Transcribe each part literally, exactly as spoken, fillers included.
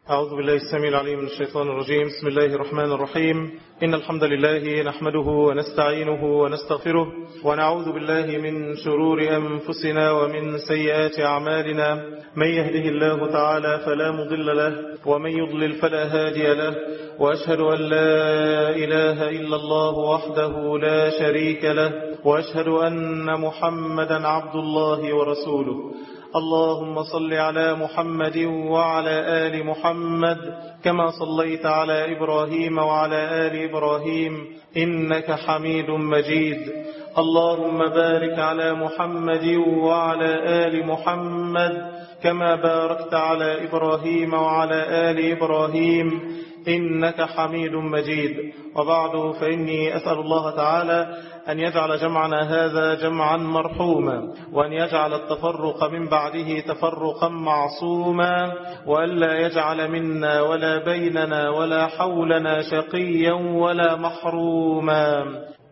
أعوذ بالله السميع العليم من الشيطان الرجيم. بسم الله الرحمن الرحيم. إن الحمد لله نحمده ونستعينه ونستغفره ونعوذ بالله من شرور أنفسنا ومن سيئات أعمالنا. من يهده الله تعالى فلا مضل له ومن يضلل فلا هادي له، وأشهد أن لا إله إلا الله وحده لا شريك له، وأشهد أن محمدا عبد الله ورسوله. اللهم صل على محمد وعلى آل محمد كما صليت على إبراهيم وعلى آل إبراهيم إنك حميد مجيد. اللهم بارك على محمد وعلى آل محمد كما باركت على إبراهيم وعلى آل إبراهيم إنك حميد مجيد. وبعد، فإني أسأل الله تعالى أن يجعل جمعنا هذا جمعا مرحوما، وأن يجعل التفرق من بعده تفرقا معصوما، وألا يجعل منا ولا بيننا ولا حولنا شقيا ولا محروما.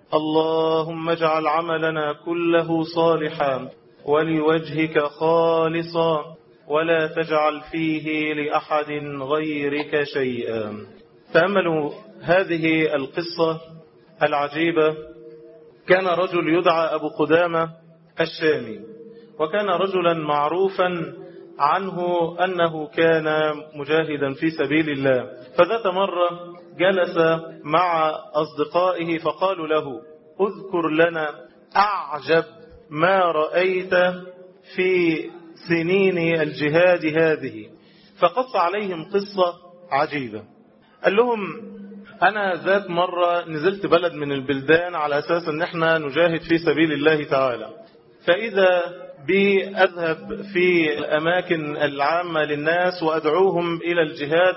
اللهم اجعل عملنا كله صالحا ولوجهك خالصا، ولا تجعل فيه لأحد غيرك شيئا. تأملوا هذه القصة العجيبة. كان رجل يدعى أبو قدامة الشامي، وكان رجلا معروفا عنه أنه كان مجاهدا في سبيل الله. فذات مرة جلس مع أصدقائه فقالوا له: اذكر لنا أعجب ما رأيت في سنين الجهاد هذه. فقص عليهم قصة عجيبة. قال لهم: أنا ذات مرة نزلت بلد من البلدان على أساس أن احنا نجاهد في سبيل الله تعالى، فإذا بي أذهب في الأماكن العامة للناس وأدعوهم إلى الجهاد.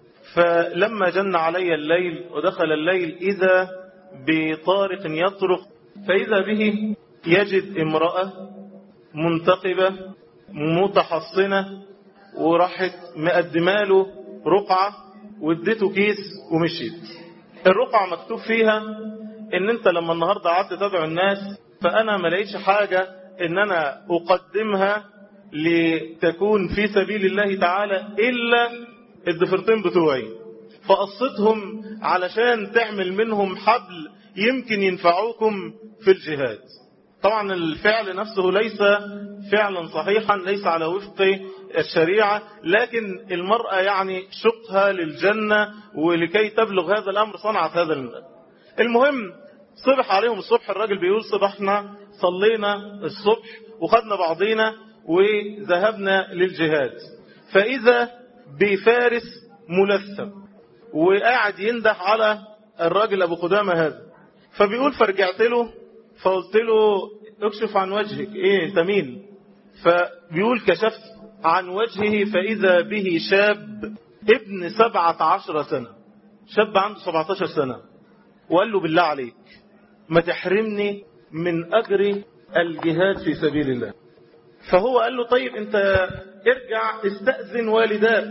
فلما جن علي الليل ودخل الليل إذا بطارق يطرق، فإذا به يجد امرأة منتقبة متحصنة، وراحت مقدماله رقعة واديته كيس ومشيت. الرقعة مكتوب فيها ان انت لما النهاردة قعدت تدعو الناس، فانا ما لقيتش حاجة ان انا اقدمها لتكون في سبيل الله تعالى الا الضفرتين بتوعي، فقصتهم علشان تعمل منهم حبل يمكن ينفعوكم في الجهاد. طبعا الفعل نفسه ليس فعلا صحيحا، ليس على وفق الشريعة، لكن المرأة يعني شقها للجنة، ولكي تبلغ هذا الأمر صنعت هذا المال. المهم صبح عليهم الصبح، الراجل بيقول: صبحنا صلينا الصبح وخدنا بعضينا وذهبنا للجهاد، فإذا بفارس ملثم وقاعد يندح على الراجل أبو قدامة هذا. فبيقول: فرجعت له فقلت له: اكشف عن وجهك، ايه انت مين؟ فبيقول: كشفت عن وجهه فإذا به شاب ابن سبعة عشر سنة، شاب عنده سبعة عشر سنة، وقال له: بالله عليك ما تحرمني من أجر الجهاد في سبيل الله. فهو قال له: طيب انت ارجع استأذن والداك،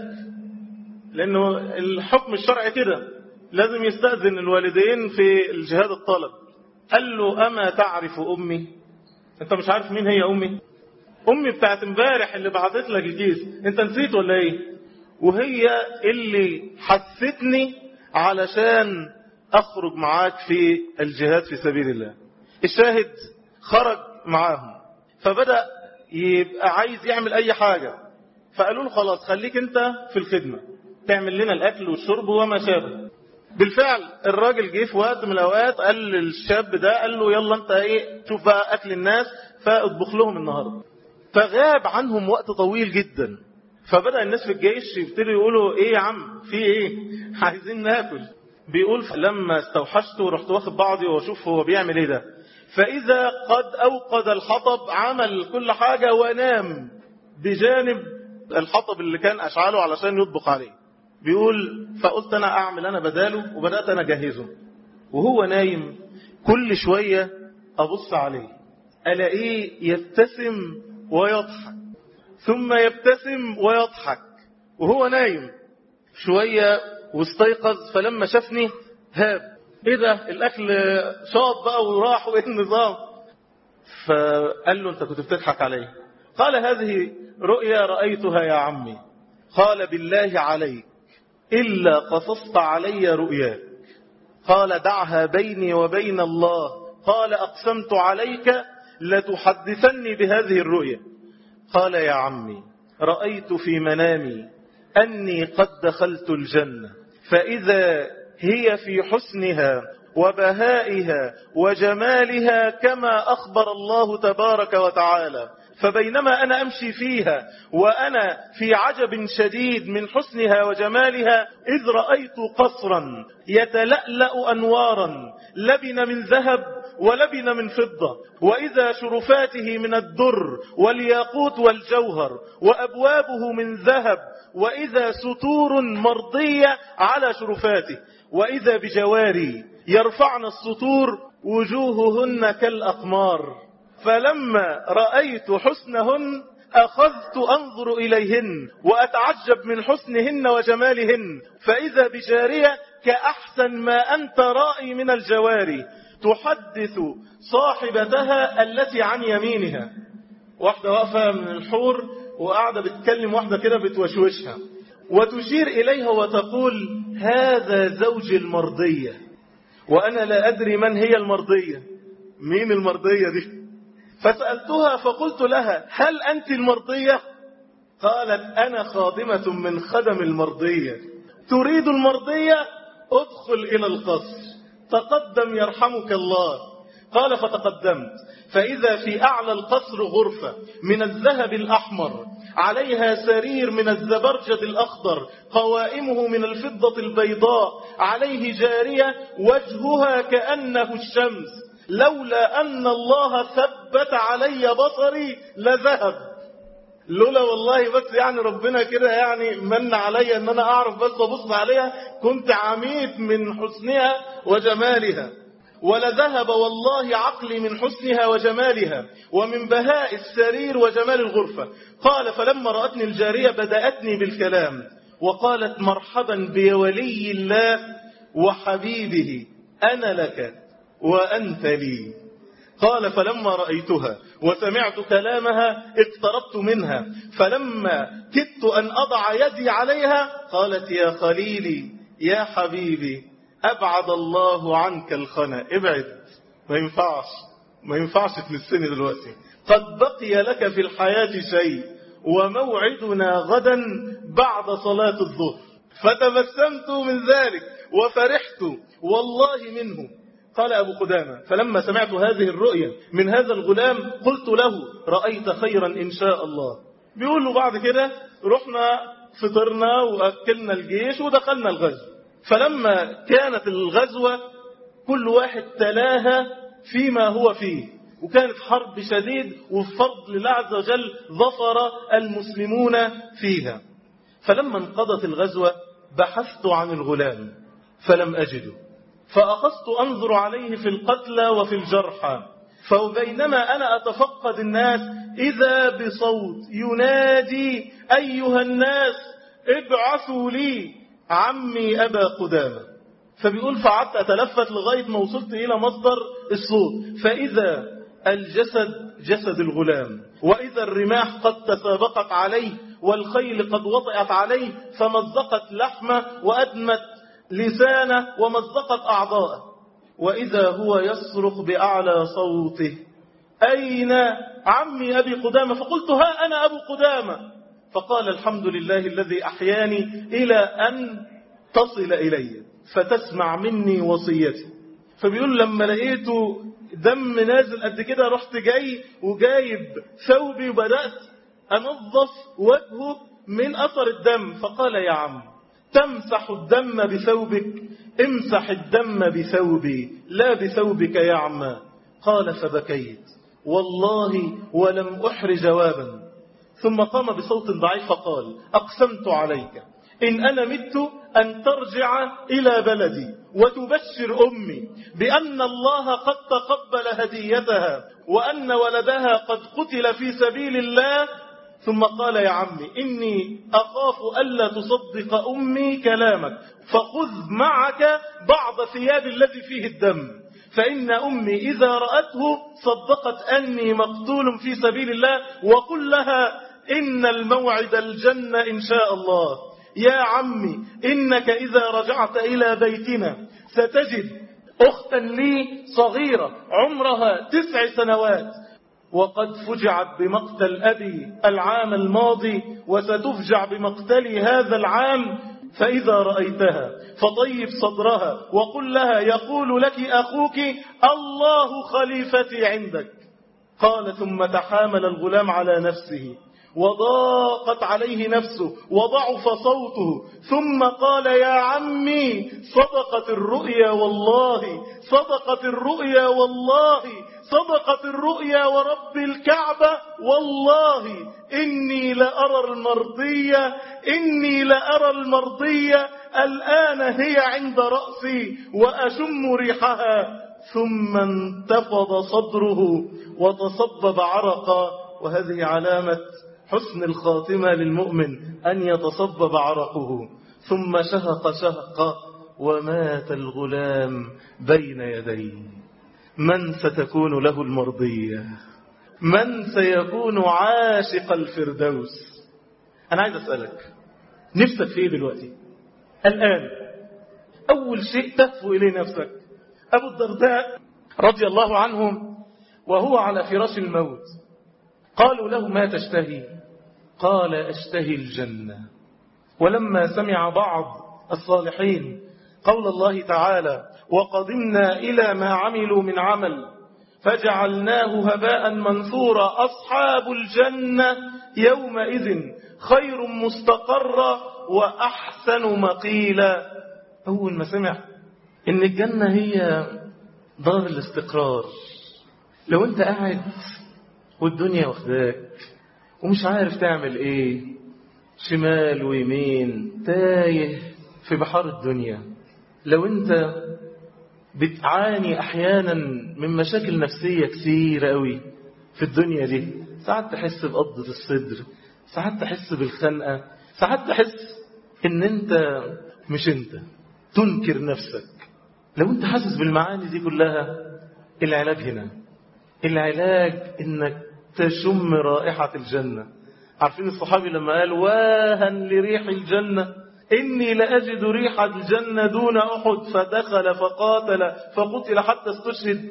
لأنه الحكم الشرعي كده لازم يستأذن الوالدين في الجهاد الطلب. قال له: أما تعرف أمي؟ انت مش عارف مين هي أمي؟ أمي بتاعت امبارح اللي بعثت لك الكيس، انت نسيت ولا ايه؟ وهي اللي حثتني علشان أخرج معاك في الجهاد في سبيل الله. الشاهد خرج معاهم، فبدأ يبقى عايز يعمل أي حاجة. فقالوا له: خلاص خليك انت في الخدمة، تعمل لنا الأكل والشرب وما شابه. بالفعل الراجل جه في وقت من الأوقات قال للشاب ده، قال له: يلا انت ايه، شوف بقى أكل الناس فاطبخ لهم النهاردة. فغاب عنهم وقت طويل جدا. فبدأ الناس في الجيش يبتدوا يقولوا: ايه يا عم، في ايه، عايزين ناكل. بيقول: لما استوحشت ورحت واخد بعضي واشوف هو بيعمل ايه ده، فإذا قد أوقد الحطب، عمل كل حاجة ونام بجانب الحطب اللي كان أشعله علشان يطبخ عليه. بيقول: فقلت أنا أعمل أنا بداله، وبدأت أنا أجهزه. وهو نايم كل شوية أبص عليه ألاقيه يبتسم ويضحك، ثم يبتسم ويضحك وهو نايم. شوية واستيقظ، فلما شافني هاب: ايه ده، الاكل شاط بقى وراح، وايه النظام؟ فقال له: انت كنت بتضحك عليه. قال: هذه رؤيا رأيتها يا عمي. قال: بالله عليك إلا قصصت علي رؤياك. قال دعها بيني وبين الله. قال أقسمت عليك لتحدثني بهذه الرؤيا. قال يا عمي رأيت في منامي أني قد دخلت الجنة، فإذا هي في حسنها وبهائها وجمالها كما أخبر الله تبارك وتعالى، فبينما أنا أمشي فيها وأنا في عجب شديد من حسنها وجمالها إذ رأيت قصرا يتلألأ أنوارا لبن من ذهب ولبن من فضة، وإذا شرفاته من الدر والياقوت والجوهر، وأبوابه من ذهب، وإذا ستور مرضية على شرفاته، وإذا بجواري يرفعن السطور وجوههن كالأقمار. فلما رأيت حسنهن أخذت أنظر إليهن وأتعجب من حسنهن وجمالهن، فإذا بجارية كأحسن ما أنت رائي من الجواري تحدث صاحبتها التي عن يمينها. واحدة واقفة من الحور وقاعدة بتكلم واحدة كده بتوشوشها وتشير إليها وتقول هذا زوج المرضية، وأنا لا أدري من هي المرضية. مين المرضية دي؟ فسألتها فقلت لها هل أنت المرضية؟ قالت أنا خادمة من خدم المرضية. تريد المرضية؟ ادخل إلى القصر، تقدم يرحمك الله. قال فتقدمت، فإذا في أعلى القصر غرفة من الذهب الأحمر، عليها سرير من الزبرجد الأخضر، قوائمه من الفضة البيضاء، عليه جارية وجهها كأنه الشمس، لولا أن الله ثبت علي بصري لذهب. لولا والله بس يعني ربنا كده يعني من علي أن أنا أعرف بس وبص عليها كنت عميت من حسنها وجمالها، ولذهب والله عقلي من حسنها وجمالها ومن بهاء السرير وجمال الغرفة. قال فلما رأتني الجارية بدأتني بالكلام وقالت مرحبا بولي الله وحبيبه، أنا لك وأنت لي. قال فلما رأيتها وسمعت كلامها اقتربت منها، فلما كدت أن أضع يدي عليها قالت يا خليلي يا حبيبي أبعد الله عنك الخنا. ابعد، ما ينفعش ما ينفعش تمسني دلوقتي، قد بقي لك في الحياة شيء وموعدنا غدا بعد صلاة الظهر. فتبسمت من ذلك وفرحت والله منه. قال أبو قدامة فلما سمعت هذه الرؤيا من هذا الغلام قلت له رأيت خيرا إن شاء الله. بيقول له بعد كده رحنا فطرنا وأكلنا الجيش ودخلنا الغزو. فلما كانت الغزوة كل واحد تلاها فيما هو فيه، وكانت حرب شديد وبفضل الله عز وجل ظفر المسلمون فيها. فلما انقضت الغزوة بحثت عن الغلام فلم أجده، فأخذت أنظر عليه في القتلى وفي الجرحى، فبينما أنا أتفقد الناس إذا بصوت ينادي أيها الناس ابعثوا لي عمي أبا قدامة. فبيقول فعدت أتلفت لغاية ما وصلت إلى مصدر الصوت، فإذا الجسد جسد الغلام، وإذا الرماح قد تسابقت عليه والخيل قد وطئت عليه فمزقت لحمه وأدمت لسانه ومزقت أعضاءه، وإذا هو يصرخ بأعلى صوته أين عمي أبي قدامة؟ فقلت ها أنا أبو قدامة. فقال الحمد لله الذي أحياني إلى أن تصل إلي فتسمع مني وصيتي. فبيقول لما لقيته دم نازل قد كده رحت جاي وجايب ثوبي وبدأت أنظف وجهه من أثر الدم. فقال يا عم تمسح الدم بثوبك؟ امسح الدم بثوبي لا بثوبك يا عم. قال فبكيت والله ولم أحر جوابا، ثم قام بصوت ضعيف فقال أقسمت عليك إن أنا مت أن ترجع إلى بلدي وتبشر أمي بأن الله قد تقبل هديتها وأن ولدها قد قتل في سبيل الله. ثم قال يا عمي إني أخاف ألا تصدق أمي كلامك، فخذ معك بعض ثياب الذي فيه الدم، فإن أمي إذا رأته صدقت أني مقتول في سبيل الله، وقل لها إن الموعد الجنة إن شاء الله. يا عمي إنك إذا رجعت إلى بيتنا ستجد أختا لي صغيرة عمرها تسع سنوات وقد فجعت بمقتل أبي العام الماضي وستفجع بمقتلي هذا العام، فإذا رأيتها فطيب صدرها وقل لها يقول لك أخوك الله خليفتي عندك. قال ثم تحامل الغلام على نفسه وضاقت عليه نفسه وضعف صوته، ثم قال يا عمي صدقت الرؤيا والله، صدقت الرؤيا والله، صدقت الرؤيا ورب الكعبة والله إني لأرى المرضية، إني لأرى المرضية الآن هي عند رأسي وأشم ريحها. ثم انتفض صدره وتصبب عرقا، وهذه علامة حسن الخاتمة للمؤمن أن يتصبب عرقه. ثم شهق شهقا ومات الغلام بين يديه. من ستكون له المرضية؟ من سيكون عاشق الفردوس؟ أنا عايز أسألك نفسك في إيه دلوقتي الآن؟ أول شيء تهفو إليه نفسك. أبو الدرداء رضي الله عنه وهو على فراش الموت قالوا له ما تشتهي؟ قال أشتهي الجنة. ولما سمع بعض الصالحين قول الله تعالى وقدمنا إلى ما عملوا من عمل فجعلناه هباء منثورا أصحاب الجنة يومئذ خير مستقرا وأحسن مقيلا. أول ما سمع إن الجنة هي دار الاستقرار، لو أنت قاعد والدنيا واخداك ومش عارف تعمل إيه، شمال ويمين تايه في بحار الدنيا، لو أنت بتعاني أحيانا من مشاكل نفسية كثيرة قوي في الدنيا دي، ساعات تحس بقبضة الصدر، ساعات تحس بالخنقة، ساعات تحس إن أنت مش أنت، تنكر نفسك. لو أنت حاسس بالمعاني دي كلها، العلاج هنا، العلاج إنك تشم رائحة الجنة. عارفين الصحابي لما قال واها لريح الجنة إني لأجد ريح الجنة دون أحد، فدخل فقاتل فقتل حتى استشهد.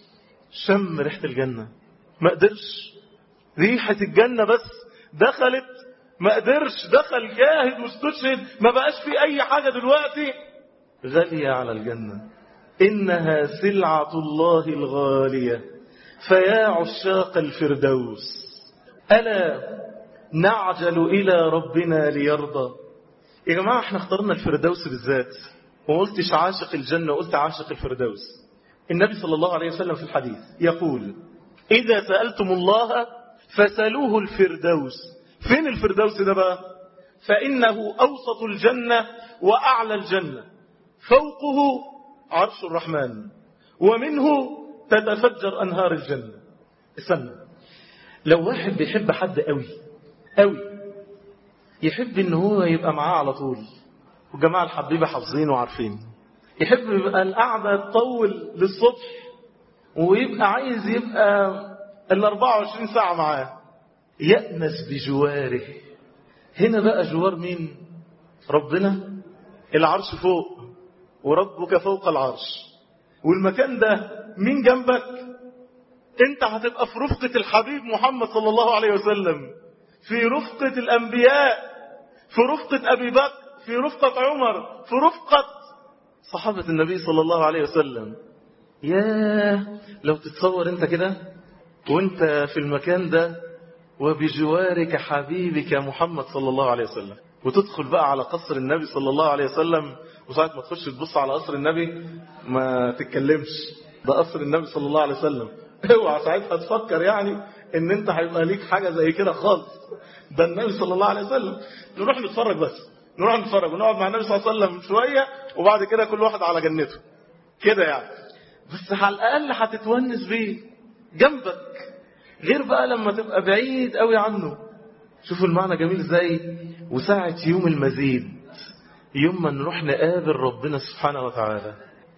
شم ريحة الجنة، ما قدرش، ريحة الجنة بس دخلت، ما قدرش، دخل جاهد واستشهد، ما بقاش في أي حاجة دلوقتي غالية على الجنة. إنها سلعة الله الغالية، فيا عشاق الفردوس ألا نعجل إلى ربنا ليرضى. يا جماعة احنا اخترنا الفردوس بالذات، وما قلتش عاشق الجنة، وقلت عاشق الفردوس. النبي صلى الله عليه وسلم في الحديث يقول إذا سألتم الله فسألوه الفردوس. فين الفردوس ده بقى؟ فإنه أوسط الجنة وأعلى الجنة، فوقه عرش الرحمن، ومنه تتفجر أنهار الجنة. استنى، لو واحد بيحب حد قوي قوي، يحب ان هو يبقى معاه على طول، والجماعة الحبيبة حافظين وعارفين، يحب يبقى القعدة تطول للصبح، ويبقى عايز يبقى ال أربعة وعشرين ساعة معاه، يأنس بجواره. هنا بقى جوار مين؟ ربنا. العرش فوق وربك فوق العرش، والمكان ده مين جنبك؟ انت هتبقى في رفقة الحبيب محمد صلى الله عليه وسلم، في رفقة الأنبياء، في رفقة أبي بكر، في رفقة عمر، في رفقة صحابة النبي صلى الله عليه وسلم. ياه لو تتصور انت كده وانت في المكان ده وبجوارك حبيبك محمد صلى الله عليه وسلم، وتدخل بقى على قصر النبي صلى الله عليه وسلم، وساعة ما تخش تبص على قصر النبي ما تتكلمش، ده قصر النبي صلى الله عليه وسلم. اوعى ساعتها تفكر يعني ان انت هيبقى ليك حاجة زي كده خالص، ده النبي صلى الله عليه وسلم. نروح نتفرج بس، نروح نتفرج ونقعد مع النبي صلى الله عليه وسلم شوية، وبعد كده كل واحد على جنته كده يعني، بس على الأقل هتتونس بيه جنبك، غير بقى لما تبقى بعيد قوي عنه. شوفوا المعنى جميل ازاي. وساعة يوم المزيد، يوم ما نروح نقابل ربنا سبحانه وتعالى،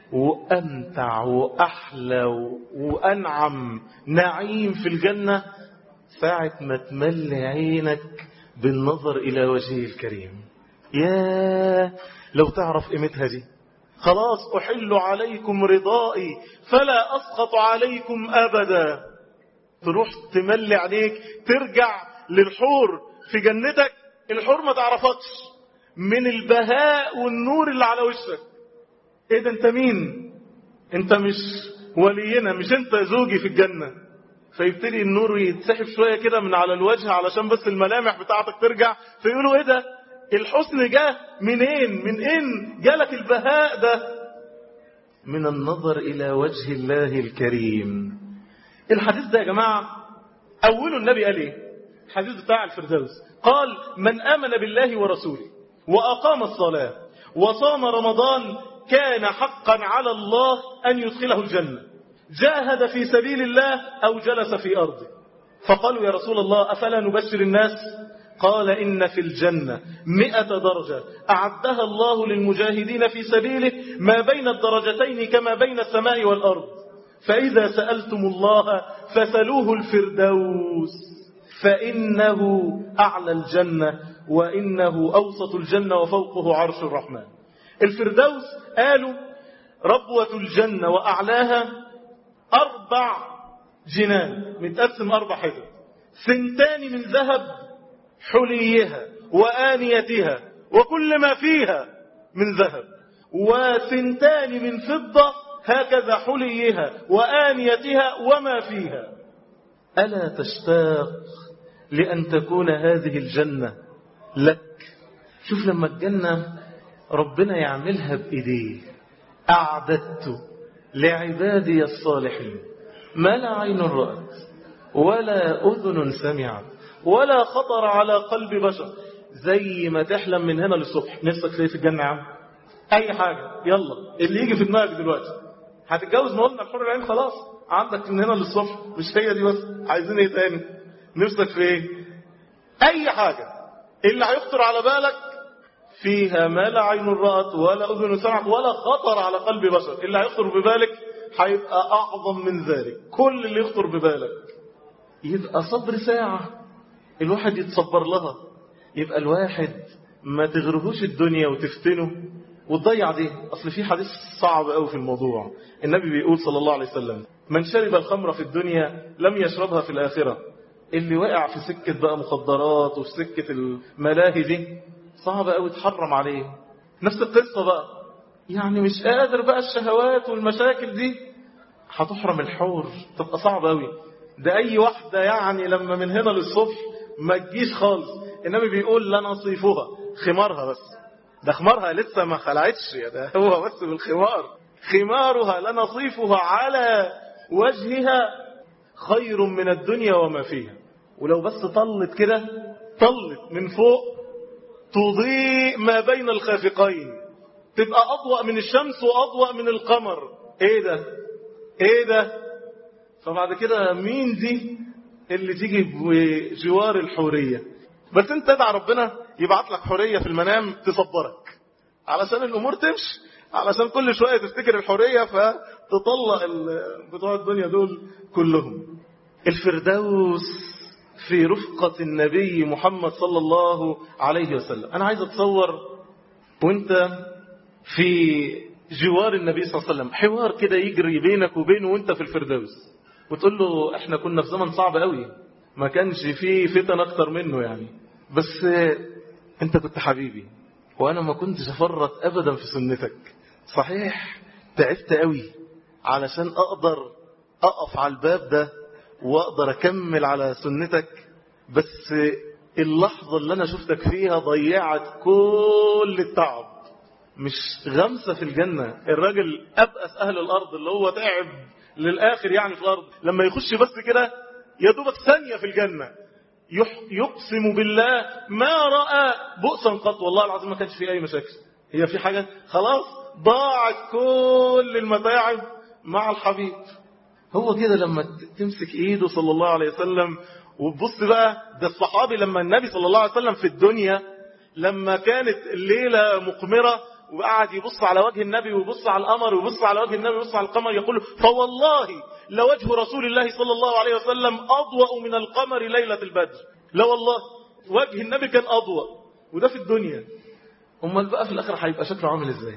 وأمتع وأحلى وأنعم نعيم في الجنة، ساعة ما تمل عينك بالنظر إلى وجهه الكريم. يا لو تعرف قيمتها دي. خلاص أحل عليكم رضائي فلا أسخط عليكم أبدا. تروح تملي عليك، ترجع للحور في جنتك، الحور ما تعرفكش من البهاء والنور اللي على وشك. ايه ده؟ انت مين؟ انت مش ولينا، مش انت زوجي في الجنة. فيبتدي النور يتسحب شوية كده من على الوجه علشان بس الملامح بتاعتك ترجع، فيقولوا ايه ده؟ الحسن جاه منين؟ من اين جالك البهاء ده؟ من النظر إلى وجه الله الكريم. الحديث ده يا جماعة أوله النبي قال إيه؟ الحديث بتاع الفردوس، قال من آمن بالله ورسوله وأقام الصلاة وصام رمضان كان حقا على الله أن يدخله الجنة، جاهد في سبيل الله أو جلس في أرضه. فقالوا يا رسول الله أفلا نبشر الناس؟ قال إن في الجنة مئة درجة أعدها الله للمجاهدين في سبيله ما بين الدرجتين كما بين السماء والأرض، فإذا سألتم الله فسلوه الفردوس فإنه أعلى الجنة وإنه أوسط الجنة وفوقه عرش الرحمن. الفردوس قالوا ربوة الجنة وأعلاها أربع جنان متقسم أربع حتت، ثنتان من ذهب حليها وآنيتها وكل ما فيها من ذهب، وثنتان من فضة هكذا حليها وآنيتها وما فيها. ألا تشتاق لأن تكون هذه الجنة لك؟ شوف لما الجنة ربنا يعملها بإيديه، أعددت لعبادي الصالحين ما لا عين رأت ولا أذن سمعت ولا خطر على قلب بشر. زي ما تحلم من هنا للصبح. نفسك تلاقي في الجنة يا عم أي حاجة، يلا اللي يجي في دماغك دلوقتي. هتتجوز؟ ما قلنا الحور العين خلاص عندك من هنا للصبح، مش هي دي بس، عايزين ايه تاني؟ نفسك في ايه؟ أي حاجة اللي هيخطر على بالك فيها ما لا عين رأت ولا أذن سمعت ولا خطر على قلب بشر. اللي هيخطر ببالك هيبقى أعظم من ذلك. كل اللي يخطر ببالك يبقى صبر ساعة الواحد يتصبر لها. يبقى الواحد ما تغرهوش الدنيا وتفتنه وتضيع دي. أصل في حديث صعب قوي في الموضوع. النبي بيقول صلى الله عليه وسلم من شرب الخمر في الدنيا لم يشربها في الآخرة. اللي وقع في سكة بقى مخدرات وفي سكة الملاهي دي صعب قوي تحرم عليه. نفس القصة بقى، يعني مش قادر بقى الشهوات والمشاكل دي، هتحرم الحور، تبقى صعب قوي. ده أي واحدة يعني لما من هنا للصبح ما تجيش خالص. النبي بيقول لا نصيفها، خمارها بس، ده خمارها لسه ما خلعتش، ده هو بس بالخمار. خمارها لنصيفها على وجهها خير من الدنيا وما فيها. ولو بس طلت كده، طلت من فوق تضيء ما بين الخافقين، تبقى أضوأ من الشمس وأضوأ من القمر. ايه ده؟ ايه ده؟ فبعد كده مين دي اللي تيجي بجوار الحورية؟ بس انت تدعى ربنا يبعت لك حورية في المنام تصبرك علشان الأمور تمشي، علشان كل شوية تفتكر الحورية فتطلق بتوع الدنيا دول كلهم. الفردوس في رفقة النبي محمد صلى الله عليه وسلم. أنا عايز أتصور وانت في جوار النبي صلى الله عليه وسلم، حوار كده يجري بينك وبينه وانت في الفردوس، وتقول له احنا كنا في زمن صعب قوي ما كانش فيه فتن اكتر منه يعني، بس انت كنت حبيبي وانا ما كنتش افرط ابدا في سنتك. صحيح تعبت قوي علشان اقدر اقف على الباب ده واقدر اكمل على سنتك، بس اللحظة اللي انا شفتك فيها ضيعت كل التعب. مش غمسة في الجنة. الراجل أبأس أهل الأرض اللي هو تعب للآخر يعني في الأرض، لما يخش بس كده يا دوبك ثانية في الجنة يقسم بالله ما رأى بؤسا قط. والله العظيم ما كانش فيه أي مشاكل. هي في حاجة؟ خلاص ضاعت كل المتاعب مع الحبيب. هو كده لما تمسك إيده صلى الله عليه وسلم وتبص بقى. ده الصحابي لما النبي صلى الله عليه وسلم في الدنيا لما كانت الليلة مقمرة وقعد يبص على وجه النبي ويبص على القمر ويبص على وجه النبي ويبص على القمر، يقول فوالله لوجه رسول الله صلى الله عليه وسلم أضوأ من القمر ليلة البدر. لا والله وجه النبي كان أضوأ، وده في الدنيا. امال بقى في الاخر هيبقى شكله عامل ازاي؟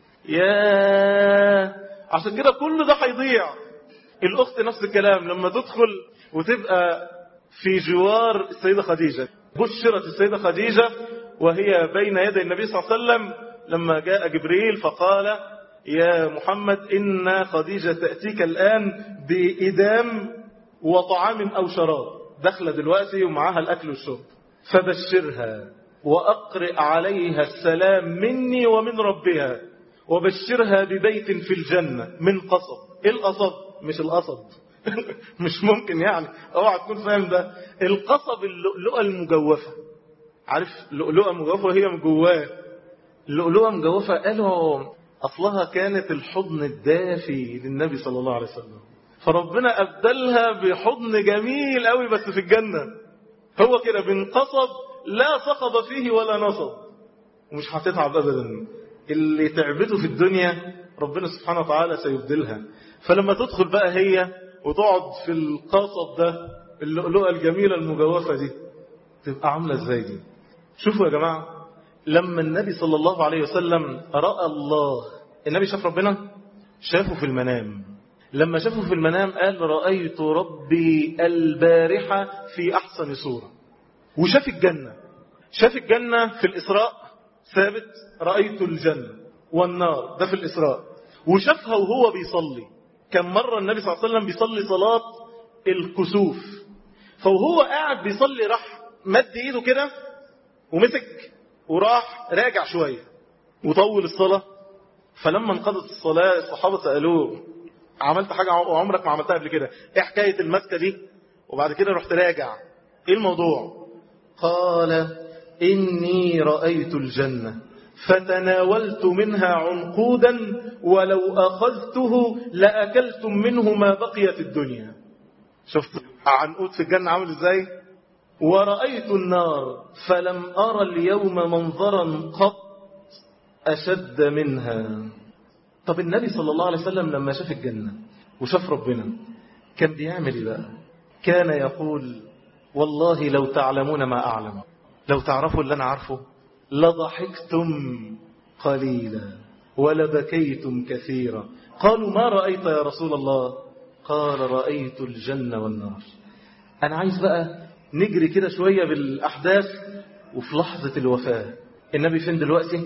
يا عشان كده كل ده هيضيع. الاخت نفس الكلام لما تدخل وتبقى في جوار السيدة خديجة. بشرت السيدة خديجة وهي بين يدي النبي صلى الله عليه وسلم لما جاء جبريل فقال يا محمد إن خديجة تأتيك الآن بإدام وطعام أو شراب، دخل دلوقتي ومعها الأكل والشرب، فبشرها وأقرئ عليها السلام مني ومن ربها، وبشرها ببيت في الجنة من قصب. إيه القصب؟ مش القصب مش ممكن يعني اوعى تكون فاهم ده. القصب اللؤلؤة المجوفة، عارف اللؤلؤة المجوفة هي من جواه. اللؤلؤة المجوفة قالوا أصلها كانت الحضن الدافي للنبي صلى الله عليه وسلم، فربنا أبدلها بحضن جميل قوي بس في الجنة. هو كده من قصب لا صخب فيه ولا نصب، ومش هتتعب أبدا. اللي تعبته في الدنيا ربنا سبحانه وتعالى سيبدلها. فلما تدخل بقى هي وتقعد في القصب ده اللؤلؤة الجميلة المجوفة دي تبقى عاملة ازاي دي؟ شوفوا يا جماعة، لما النبي صلى الله عليه وسلم رأى الله، النبي شاف ربنا، شافه في المنام. لما شافه في المنام قال رأيت ربي البارحة في أحسن صورة. وشاف الجنة، شاف الجنة في الإسراء ثابت، رأيت الجنة والنار، ده في الإسراء. وشافها وهو بيصلي. كم مرة النبي صلى الله عليه وسلم بيصلي صلاة الكسوف، فوهو قاعد بيصلي راح مد ايده كده ومسك وراح راجع شوية وطول الصلاة. فلما انقضت الصلاة الصحابة سألوه عملت حاجة عمرك ما عملتها قبل كده، ايه حكاية المسكة دي؟ وبعد كده رحت راجع، ايه الموضوع؟ قال إني رأيت الجنة فتناولت منها عنقودا ولو أخذته لأكلتم منه ما بقيت الدنيا. شفت عنقود في الجنة عامل ازاي؟ ورأيت النار فلم أرى اليوم منظرا قط أشد منها. طب النبي صلى الله عليه وسلم لما شاف الجنة وشاف ربنا كان بيعمل ايه بقى؟ كان يقول والله لو تعلمون ما أعلم، لو تعرفوا اللي أنا عارفه لضحكتم قليلا ولبكيتم كثيرا. قالوا ما رأيت يا رسول الله؟ قال رأيت الجنة والنار. أنا عايز بقى نجري كده شوية بالأحداث. وفي لحظة الوفاة النبي فين دلوقتي؟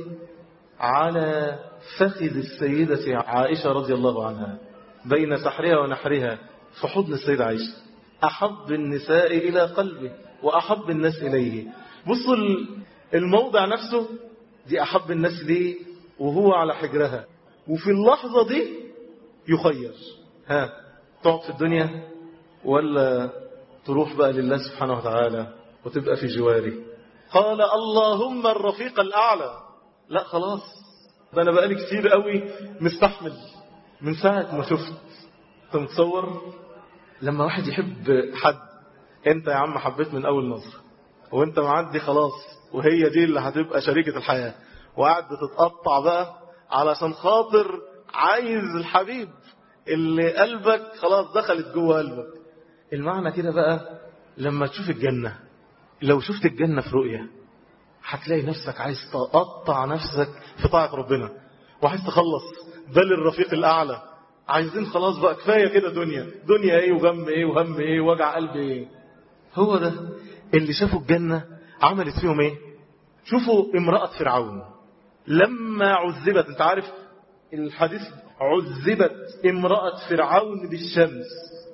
على فخذ السيدة عائشة رضي الله عنها بين سحرها ونحرها في حضن السيدة عائشة، أحب النساء إلى قلبه وأحب الناس إليه. بصوا الموضع نفسه، دي أحب الناس ليه وهو على حجرها. وفي اللحظة دي يخير، ها تقعد في الدنيا ولا تروح بقى لله سبحانه وتعالى وتبقى في جواره؟ قال اللهم الرفيق الأعلى. لا خلاص، ده أنا بقالي كتير قوي مستحمل من ساعة ما شفت. تنتصور لما واحد يحب حد، انت يا عم حبيت من أول نظرة وانت معدي خلاص وهي دي اللي هتبقى شريكة الحياة، وقعد تتقطع بقى علشان خاطر عايز الحبيب اللي قلبك خلاص دخلت جوه قلبك. المعنى كده بقى لما تشوف الجنة، لو شفت الجنة في رؤية هتلاقي نفسك عايز تقطع نفسك في طاعة ربنا وعايز تخلص. بل الرفيق الأعلى، عايزين خلاص بقى كفاية كده دنيا، دنيا ايه وغم ايه وهم ايه ووجع قلب ايه. هو ده اللي شافوا الجنة عملت فيهم ايه. شوفوا امرأة فرعون لما عذبت، انت عارف الحديث، عذبت امرأة فرعون بالشمس.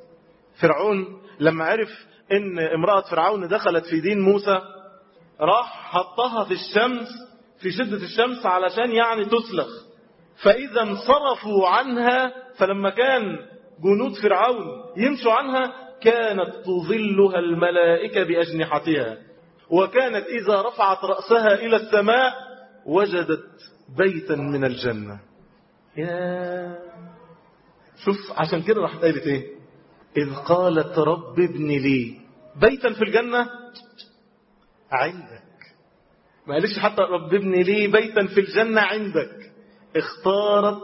فرعون لما عرف ان امرأة فرعون دخلت في دين موسى راح حطها في الشمس في شدة الشمس علشان يعني تسلخ، فإذا انصرفوا عنها، فلما كان جنود فرعون يمشوا عنها كانت تظلها الملائكة بأجنحتها، وكانت إذا رفعت رأسها إلى السماء وجدت بيتا من الجنة. يا شوف، عشان كده راح قالت ايه؟ إذ قالت رب ابن لي بيتا في الجنة عندك. ما قالش حتى رب ابن لي بيتا في الجنة عندك، اختارت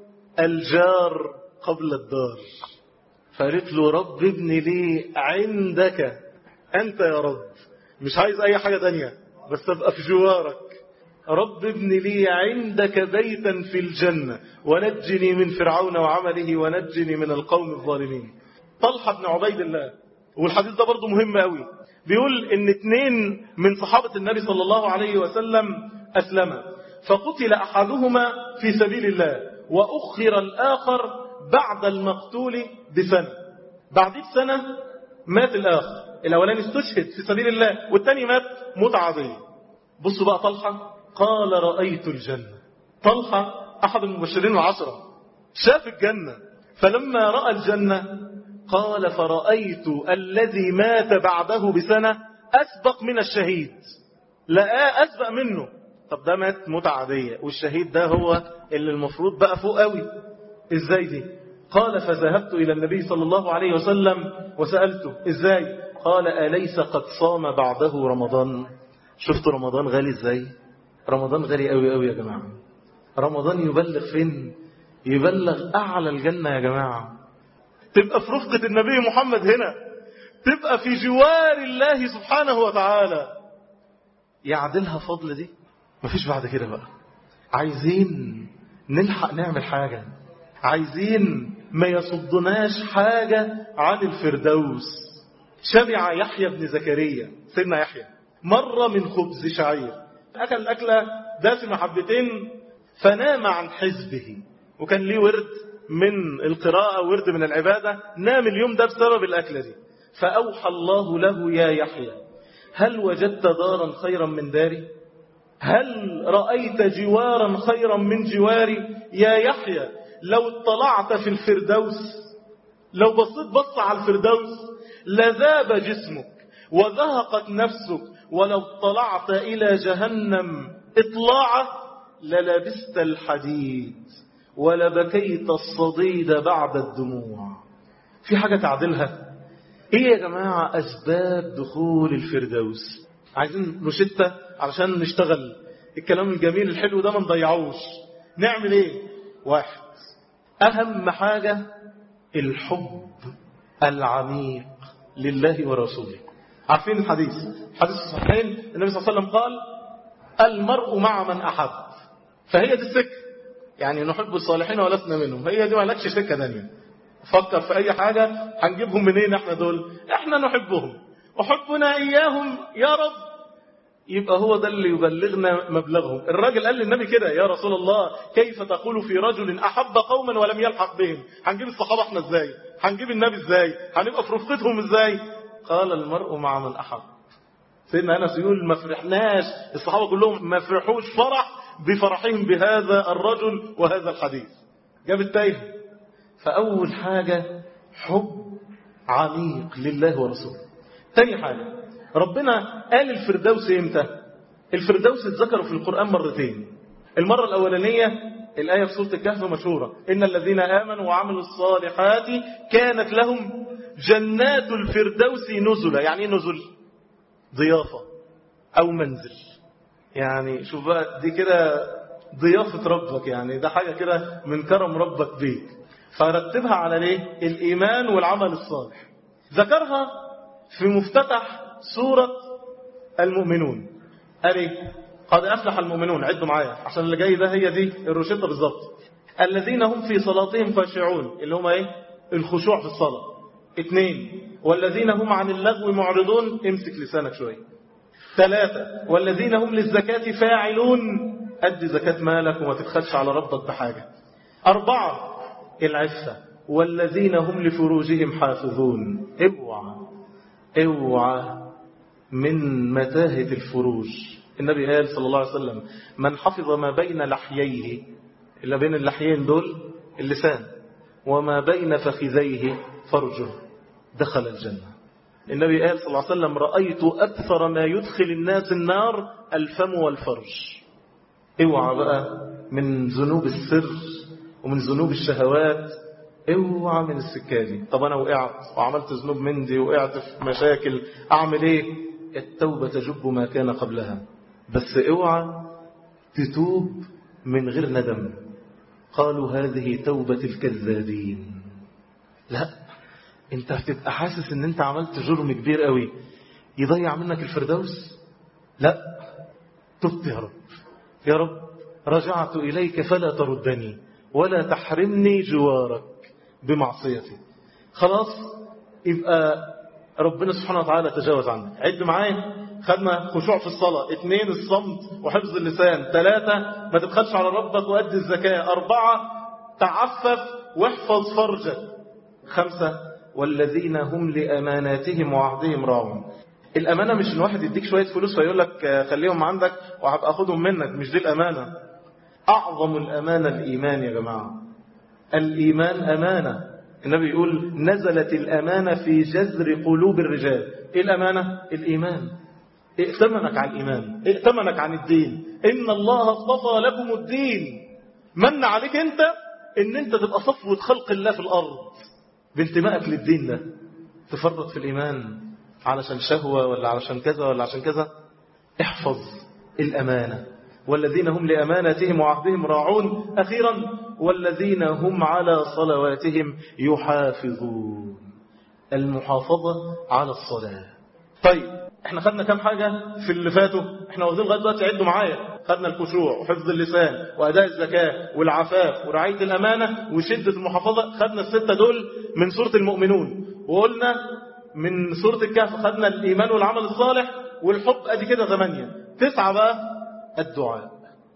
الجار قبل الدار، فقالت له رب ابن لي عندك أنت يا رب، مش عايز أي حاجة تانية بس تبقى في جوارك. رب ابن لي عندك بيتا في الجنة ونجني من فرعون وعمله ونجني من القوم الظالمين. طلحة بن عبيد الله، والحديث ده برضو مهم قوي، بيقول ان اتنين من صحابة النبي صلى الله عليه وسلم أسلما، فقتل أحدهما في سبيل الله وأخر الآخر بعد المقتول بسنة. بعد سنة مات الآخر، الأولاني استشهد في سبيل الله والتاني مات موت عادية. بصوا بقى طلحة قال رأيت الجنة. طلحة أحد المبشرين العشرة شاف الجنة، فلما رأى الجنة قال فرأيت الذي مات بعده بسنة أسبق من الشهيد، لقاه أسبق منه. طب ده مات موت عادية والشهيد ده هو اللي المفروض بقى فوق قوي، إزاي دي؟ قال فذهبت إلى النبي صلى الله عليه وسلم وسألته إزاي؟ قال أليس قد صام بعده رمضان؟ شفتوا رمضان غالي إزاي؟ رمضان غالي قوي قوي يا جماعة. رمضان يبلغ فين؟ يبلغ أعلى الجنة يا جماعة. تبقى في رفقة النبي محمد هنا، تبقى في جوار الله سبحانه وتعالى، يعدلها فضل دي؟ مفيش بعد كده بقى. عايزين نلحق نعمل حاجة، عايزين ما يصدناش حاجة عن الفردوس. شبع يحيى بن زكريا، سيدنا يحيى، مرة من خبز شعير، أكل الأكلة دسمة حبتين فنام عن حزبه، وكان ليه ورد من القراءة ورد من العبادة، نام اليوم ده بسبب الأكلة دي. فأوحى الله له يا يحيى هل وجدت دارا خيرا من داري؟ هل رأيت جوارا خيرا من جواري؟ يا يحيى لو اطلعت في الفردوس، لو بصيت بص على الفردوس لذاب جسمك وذهقت نفسك، ولو اطلعت إلى جهنم اطلاعه للبست الحديد ولبكيت الصديد بعد الدموع. في حاجة تعدلها؟ ايه يا جماعة أسباب دخول الفردوس؟ عايزين نشتة علشان نشتغل الكلام الجميل الحلو ده ما نضيعوش. نعمل ايه؟ واحد، أهم حاجة الحب العميق لله ورسوله. عارفين الحديث حديث الصحيحين، النبي صلى الله عليه وسلم قال المرء مع من أحب. فهي دي السكة، يعني نحب الصالحين ولسنا منهم، هي دي ما لكش سكة دنيا. فكر في أي حاجة هنجيبهم منين احنا دول؟ احنا نحبهم وحبنا إياهم يا رب، يبقى هو ده اللي يبلغنا مبلغهم. الراجل قال للنبي كده يا رسول الله كيف تقول في رجل أحب قوما ولم يلحق بهم؟ هنجيب الصحابة احنا ازاي؟ هنجيب النبي ازاي؟ هنبقى في رفقتهم ازاي؟ قال المرء مع من أحب. سيدنا أنس يقول ما فرحناش، الصحابة كلهم ما فرحوش فرح بفرحهم بهذا الرجل وهذا الحديث. جاب التايه. فأول حاجة حب عميق لله ورسوله. تاني حاجة ربنا قال الفردوس امتى؟ الفردوس اتذكروا في القرآن مرتين. المرة الأولانية الآية في سورة الكهف مشهورة، إن الذين آمنوا وعملوا الصالحات كانت لهم جنات الفردوس نزلا. يعني نزل ضيافة أو منزل، يعني شوف بقى دي كده ضيافة ربك، يعني ده حاجة كده من كرم ربك بيك. فرتبها على ليه؟ الإيمان والعمل الصالح. ذكرها في مفتتح سورة المؤمنون، قال ايه؟ قد أفلح المؤمنون. عدوا معايا عشان اللي جاي ده هي دي الروشتة بالظبط. الذين هم في صلاتهم خاشعون، اللي هم ايه؟ الخشوع في الصلاة. اثنين، والذين هم عن اللغو معرضون، امسك لسانك شوية. ثلاثة، والذين هم للزكاة فاعلون، أدي زكاة مالك وما تبخلش على ربك بحاجة. أربعة، العفة، والذين هم لفروجهم حافظون. اوعى اوعى من متاهة الفروج. النبي قال صلى الله عليه وسلم من حفظ ما بين لحييه، اللي بين اللحيين دول اللسان، وما بين فخذيه فرجه، دخل الجنة. النبي قال صلى الله عليه وسلم رأيت أكثر ما يدخل الناس النار الفم والفرج. اوعى بقى من ذنوب السر ومن ذنوب الشهوات، اوعى من السكادي. طب أنا وقعت وعملت ذنوب من دي وقعت في مشاكل، أعمل إيه؟ التوبة تجب ما كان قبلها، بس اوعى تتوب من غير ندم. قالوا هذه توبة الكذابين. لا، انت هتبقى حاسس ان انت عملت جرم كبير قوي يضيع منك الفردوس. لا، تبت يا رب، يا رب رجعت إليك فلا تردني ولا تحرمني جوارك بمعصيتي. خلاص يبقى ربنا سبحانه وتعالى تجاوز عنك. عد معايا، خدنا خشوع في الصلاة، اثنين الصمت وحفظ اللسان، ثلاثة ما تبخلش على ربك وأدي الزكاة، أربعة تعفف واحفظ فرجك، خمسة والذين هم لأماناتهم وعهدهم راعون. الأمانة مش إن واحد يديك شوية فلوس فيقول لك خليهم عندك وهبقى أخدهم منك، مش دي الأمانة. أعظم الأمانة الإيمان يا جماعة. الإيمان أمانة. النبي يقول نزلت الأمانة في جذر قلوب الرجال. إيه الأمانة؟ الإيمان. ائتمنك عن الإيمان، ائتمنك عن الدين. إن الله اصطفى لكم الدين، من عليك أنت إن أنت تبقى صفوة خلق الله في الأرض بانتمائك للدين ده. تفرط في الإيمان علشان شهوة ولا علشان كذا ولا عشان كذا. احفظ الأمانة. والذين هم لأماناتهم وعهدهم راعون. أخيرا والذين هم على صلواتهم يحافظون. المحافظة على الصلاة. طيب احنا خدنا كم حاجة في اللي فاتوا؟ احنا واخدين لغاية دلوقتي، عدوا معايا. خدنا الخشوع وحفظ اللسان وأداء الزكاة والعفاف ورعاية الأمانة وشدة المحافظة. خدنا الستة دول من سورة المؤمنون. وقلنا من سورة الكهف خدنا الإيمان والعمل الصالح والحب. أدي كده ثمانية. تسعة بقى الدعاء.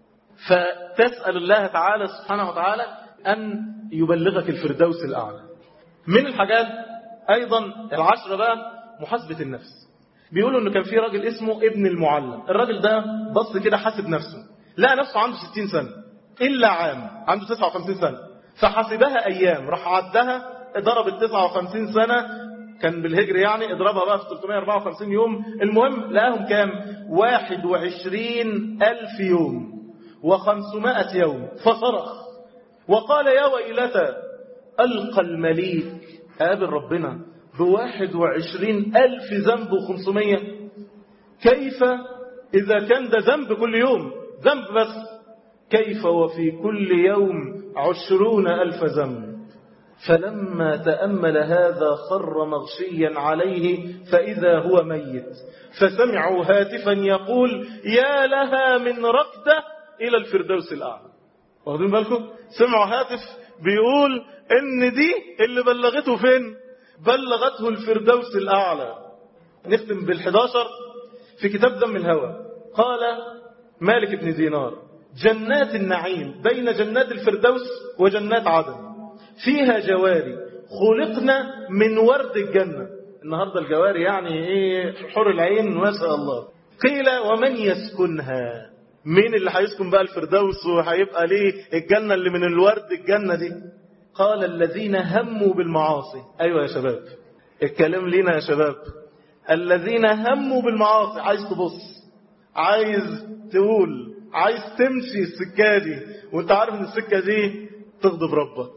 فتسأل الله تعالى سبحانه وتعالى أن يبلغك الفردوس الأعلى. من الحاجات أيضا العشرة بقى محاسبة النفس. بيقولوا أنه كان في راجل اسمه ابن المعلم. الراجل ده بص كده حاسب نفسه، لقى نفسه عنده ستين سنة إلا عام، عنده تسعة وخمسين سنة. فحاسبها أيام، راح عدها ضرب التسعة وخمسين سنة، كان بالهجري يعني، اضربها بقى في ثلاثمائة وأربعة وخمسين يوم. المهم لقاهم كام؟ واحد وعشرين ألف يوم وخمسمائة يوم. فصرخ وقال يا ويلتى ألقى المليك أقابل ربنا بواحد وعشرين ألف ذنب وخمسمية. كيف إذا كان ده ذنب كل يوم، ذنب بس، كيف وفي كل يوم عشرون ألف ذنب. فلما تأمل هذا خر مغشيا عليه فإذا هو ميت. فسمعوا هاتفا يقول يا لها من ركضة إلى الفردوس الأعلى. واخدين بالكم؟ سمعوا هاتف بيقول إن دي اللي بلغته فين؟ بلغته الفردوس الأعلى. نختم بالحداشر في كتاب دم الهوى. قال مالك بن دينار جنات النعيم بين جنات الفردوس وجنات عدن فيها جواري خلقنا من ورد الجنة. النهاردة الجواري يعني ايه؟ حور العين ما شاء الله. قيل ومن يسكنها؟ مين اللي هيسكن بقى الفردوس وهيبقى ليه الجنة اللي من الورد الجنة دي؟ قال الذين هموا بالمعاصي. ايوه يا شباب الكلام لينا يا شباب. الذين هموا بالمعاصي. عايز تبص، عايز تقول، عايز تمشي السكة دي وانت عارف ان السكة دي تغضب ربك،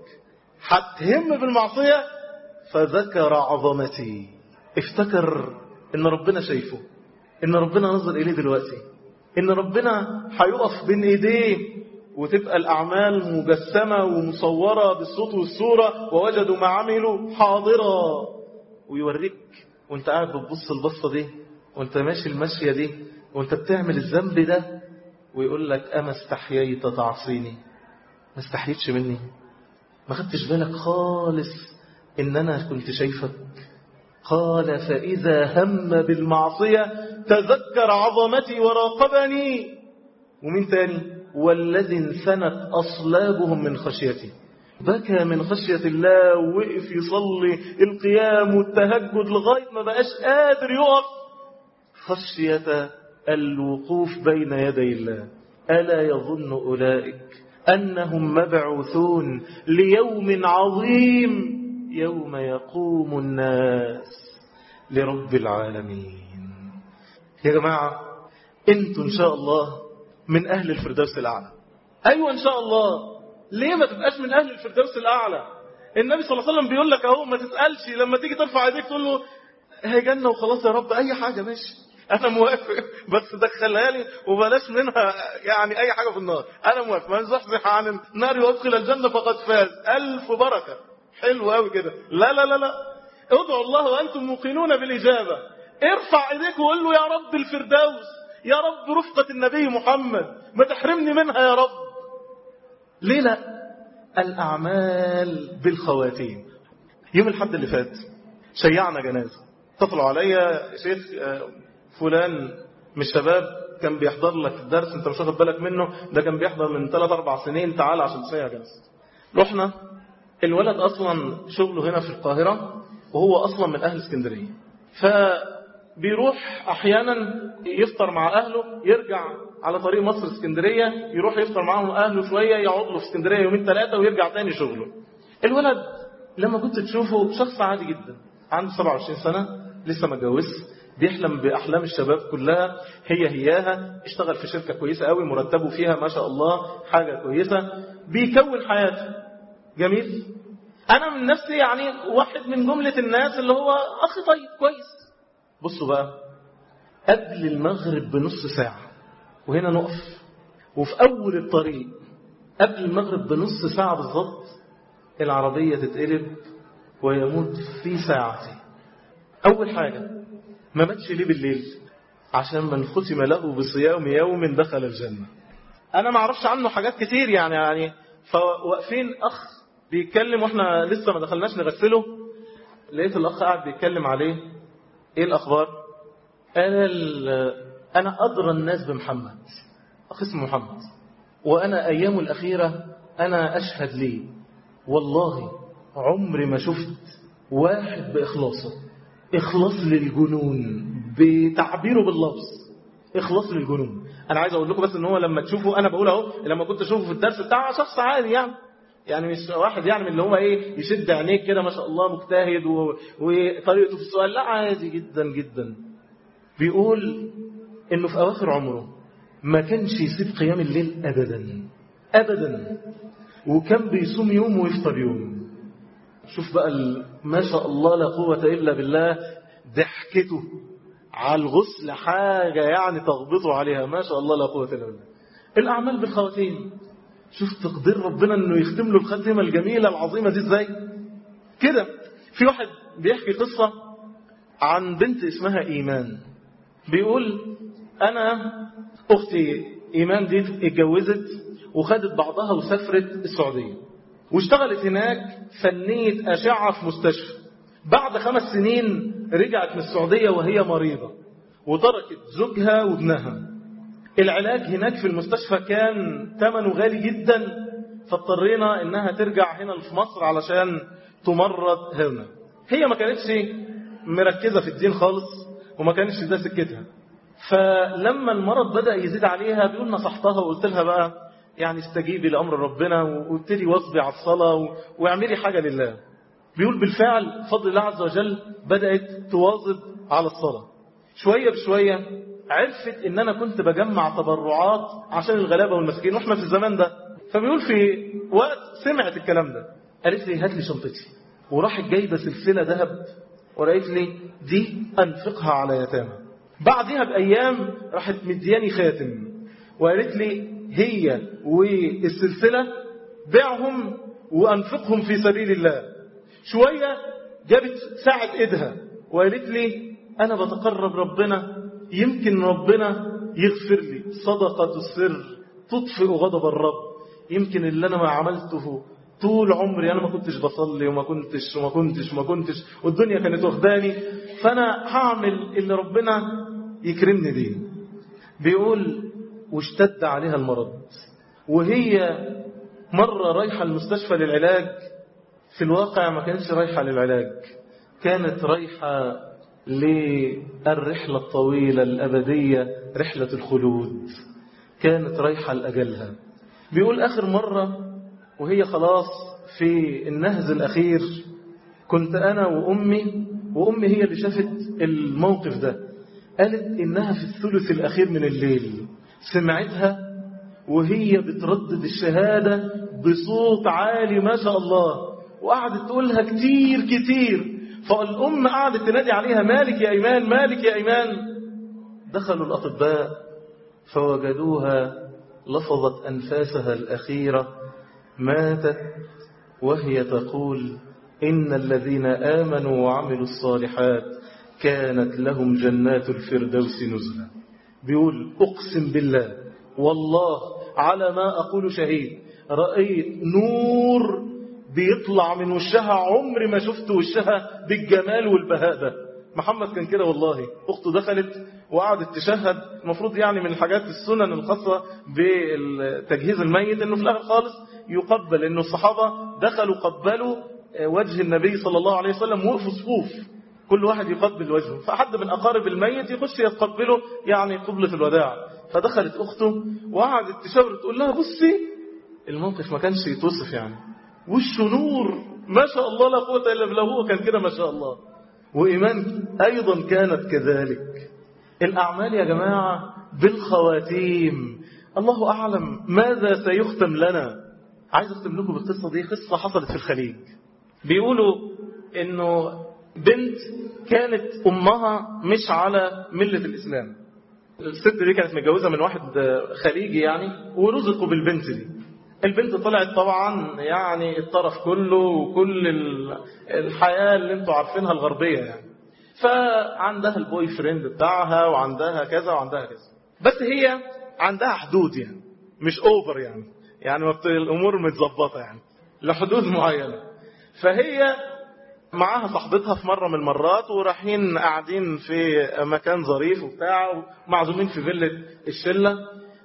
هتهم بالمعصية. فذكر عظمتي، افتكر ان ربنا شايفه، ان ربنا نظر اليه دلوقتي، ان ربنا هيقف بين ايديه وتبقى الاعمال مجسمة ومصورة بالصوت والصورة ووجدوا ما عملوا حاضرا. ويوريك وانت قاعد بتبص البصة دي وانت ماشي المشية دي وانت بتعمل الذنب ده، ويقول لك اما استحييت تعصيني؟ ما استحيتش مني؟ ما خدتش بالك خالص ان انا كنت شايفك؟ قال فاذا هم بالمعصية تذكر عظمتي وراقبني. ومن تاني والذي انثنت اصلابهم من خشيتي. بكى من خشية الله ووقف يصلي القيام والتهجد لغاية ما بقاش قادر يقف خشية الوقوف بين يدي الله. ألا يظن أولئك أنهم مبعوثون ليوم عظيم يوم يقوم الناس لرب العالمين. يا جماعة انتوا إن شاء الله من أهل الفردوس الأعلى. أيوة إن شاء الله. ليه ما تبقاش من أهل الفردوس الأعلى؟ النبي صلى الله عليه وسلم بيقول لك أهو ما تسألش لما تيجي ترفع يديك تقول له هي جنة وخلاص يا رب، أي حاجة ماشي أنا موافق، بس دخلها لي وبلاش منها يعني أي حاجة في النار. أنا موافق، من زحزح عن النار وادخل الجنة فقد فاز. ألف بركة، حلو قوي كده. لا لا لا لا، ادعوا الله وأنتم موقنون بالإجابة. ارفع ايديك وقول له يا رب الفردوس، يا رب رفقة النبي محمد ما تحرمني منها يا رب. ليه لا؟ الأعمال بالخواتيم. يوم الحد اللي فات شيعنا جنازة، اتصلوا عليا شيخ فلان من الشباب كان بيحضر لك الدرس انت مش واخد بالك منه، ده كان بيحضر من ثلاث أربع سنين، تعال عشان تشيع جنازة. رحنا، الولد أصلا شغله هنا في القاهرة وهو أصلا من أهل اسكندرية، فبيروح أحيانا يفطر مع أهله، يرجع على طريق مصر اسكندرية، يروح يفطر معهم أهله شوية، يقعد له في اسكندرية يومين ثلاثة ويرجع تاني شغله. الولد لما كنت تشوفه شخص عادي جدا، عنده سبعة وعشرين سنة، لسه ما اتجوزش، بيحلم بأحلام الشباب كلها، هي هياها، اشتغل في شركة كويسة قوي، مرتبه فيها ما شاء الله حاجة كويسة، بيكون حياته. جميل. أنا من نفسي يعني واحد من جملة الناس اللي هو أخي طيب كويس. بصوا بقى، قبل المغرب بنص ساعة، وهنا نقف، وفي أول الطريق قبل المغرب بنص ساعة بالضبط العربية تتقلب ويموت في ساعته. أول حاجة، ما ماتش ليه بالليل؟ عشان من ختم له بصيام يوم دخل الجنة. أنا ما أعرفش عنه حاجات كتير يعني يعني فواقفين أخ بيتكلم وإحنا لسه ما دخلناش نغسله، لقيت الأخ قاعد بيتكلم عليه. إيه الأخبار؟ قال أنا أدرى الناس بمحمد، أخ اسمه محمد، وأنا أيامه الأخيرة أنا أشهد لي والله عمري ما شفت واحد بإخلاصه، إخلاص للجنون بتعبيره باللفظ، إخلاص للجنون. أنا عايز أقول لكم بس إن هو لما تشوفه، أنا بقول أهو لما كنت أشوفه في الدرس بتاعه شخص عادي يعني يعني مش واحد يعني من اللي هو إيه يشد عينيك كده ما شاء الله مجتهد و... وطريقته في السؤال، لا عادي جدا جدا. بيقول إنه في أواخر عمره ما كانش يسيب قيام الليل أبدا أبدا، وكان بيصوم يوم ويفطر يوم. شوف بقى ما شاء الله لا قوة إلا بالله، ضحكته على الغسل حاجة يعني تغبطوا عليها، ما شاء الله لا قوة إلا بالله. الأعمال بالخواتيم، شوف تقدير ربنا أنه يختم له الخاتمة الجميلة العظيمة دي إزاي كده. في واحد بيحكي قصة عن بنت اسمها إيمان، بيقول أنا أختي إيمان دي اتجوزت وخدت بعضها وسافرت السعودية واشتغلت هناك فنية أشعة في مستشفى. بعد خمس سنين رجعت من السعودية وهي مريضة وتركت زوجها وابنها. العلاج هناك في المستشفى كان ثمنه غالي جدا، فاضطرينا انها ترجع هنا في مصر علشان تمرض هنا. هي ما كانتش مركزة في الدين خالص وما كانتش ده سكتها. فلما المرض بدأ يزيد عليها بيقول نصحتها وقلت لها بقى يعني استجيبي لأمر ربنا وابتدي واصبي على الصلاة واعملي حاجة لله. بيقول بالفعل فضل الله عز وجل بدأت تواظب على الصلاة. شوية بشوية عرفت ان انا كنت بجمع تبرعات عشان الغلابة والمسكين واحنا في الزمان ده. فبيقول في وقت سمعت الكلام ده قالت لي هات لي شنطتي، وراحت جايبة سلسلة ذهب وقالت لي دي انفقها على يتامى. بعدها بأيام راحت مدياني خاتم وقالت لي هي والسلسلة بيعهم وأنفقهم في سبيل الله. شوية جابت ساعة إيدها وقالت لي أنا بتقرب ربنا يمكن ربنا يغفر لي، صدقة السر تطفئ غضب الرب، يمكن اللي أنا ما عملته طول عمري أنا ما كنتش بصلي وما كنتش وما كنتش وما كنتش والدنيا كانت واخداني، فأنا هعمل اللي ربنا يكرمني بيه. بيقول واشتد عليها المرض وهي مرة رايحة المستشفى للعلاج، في الواقع ما كانتش رايحة للعلاج، كانت رايحة للرحلة الطويلة الأبدية، رحلة الخلود، كانت رايحة لأجلها. بيقول آخر مرة وهي خلاص في النهز الأخير كنت أنا وأمي، وأمي هي اللي شافت الموقف ده، قالت إنها في الثلث الأخير من الليل سمعتها وهي بتردد الشهادة بصوت عالي ما شاء الله، وقعدت تقولها كتير كتير. فالأم قعدت تنادي عليها مالك يا إيمان مالك يا إيمان. دخلوا الأطباء فوجدوها لفظت أنفاسها الأخيرة، ماتت وهي تقول إن الذين آمنوا وعملوا الصالحات كانت لهم جنات الفردوس نزلا. بيقول أقسم بالله والله على ما أقول شهيد، رأيت نور بيطلع من وشها عمري ما شفت وشها بالجمال والبهاء ده. محمد كان كده والله. أخته دخلت وقعدت تشهد. المفروض يعني من الحاجات السنن الخاصة بتجهيز الميت إنه في الآخر خالص يقبل، إنه الصحابة دخلوا قبلوا وجه النبي صلى الله عليه وسلم وقفوا صفوف كل واحد يقبل وجهه، فحد من أقارب الميت يخش يتقبله يعني قبلة الوداع. فدخلت أخته وقعدت تشاور تقول لها بصي، الموقف ما كانش يتوصف يعني، وشه نور ما شاء الله لا قوة إلا بالله، هو كان كده ما شاء الله. وإيمان أيضا كانت كذلك. الأعمال يا جماعة بالخواتيم، الله أعلم ماذا سيختم لنا. عايز أختم لكم بالقصة دي، قصة حصلت في الخليج. بيقولوا إنه بنت كانت أمها مش على ملة الإسلام. الست دي كانت متجوزة من واحد خليجي يعني، ورزقوا بالبنت دي. البنت طلعت طبعا يعني الطرف كله وكل الحياة اللي انتوا عارفينها الغربية يعني، فعندها البوي فريند بتاعها وعندها كذا وعندها كذا، بس هي عندها حدود يعني مش اوفر يعني، يعني الامور متظبطة يعني لحدود معينة. فهي معاها صاحبتها في مرة من المرات ورايحين قاعدين في مكان ظريف وبتاع ومعزومين في فيلة الشلة،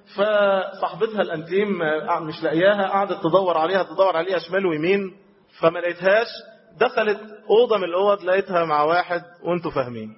فصاحبتها الانتيم مش لاقياها، قعدت تدور عليها تدور عليها شمال ويمين فما لقيتهاش. دخلت أوضة من الأوض لقيتها مع واحد وانتوا فاهمين.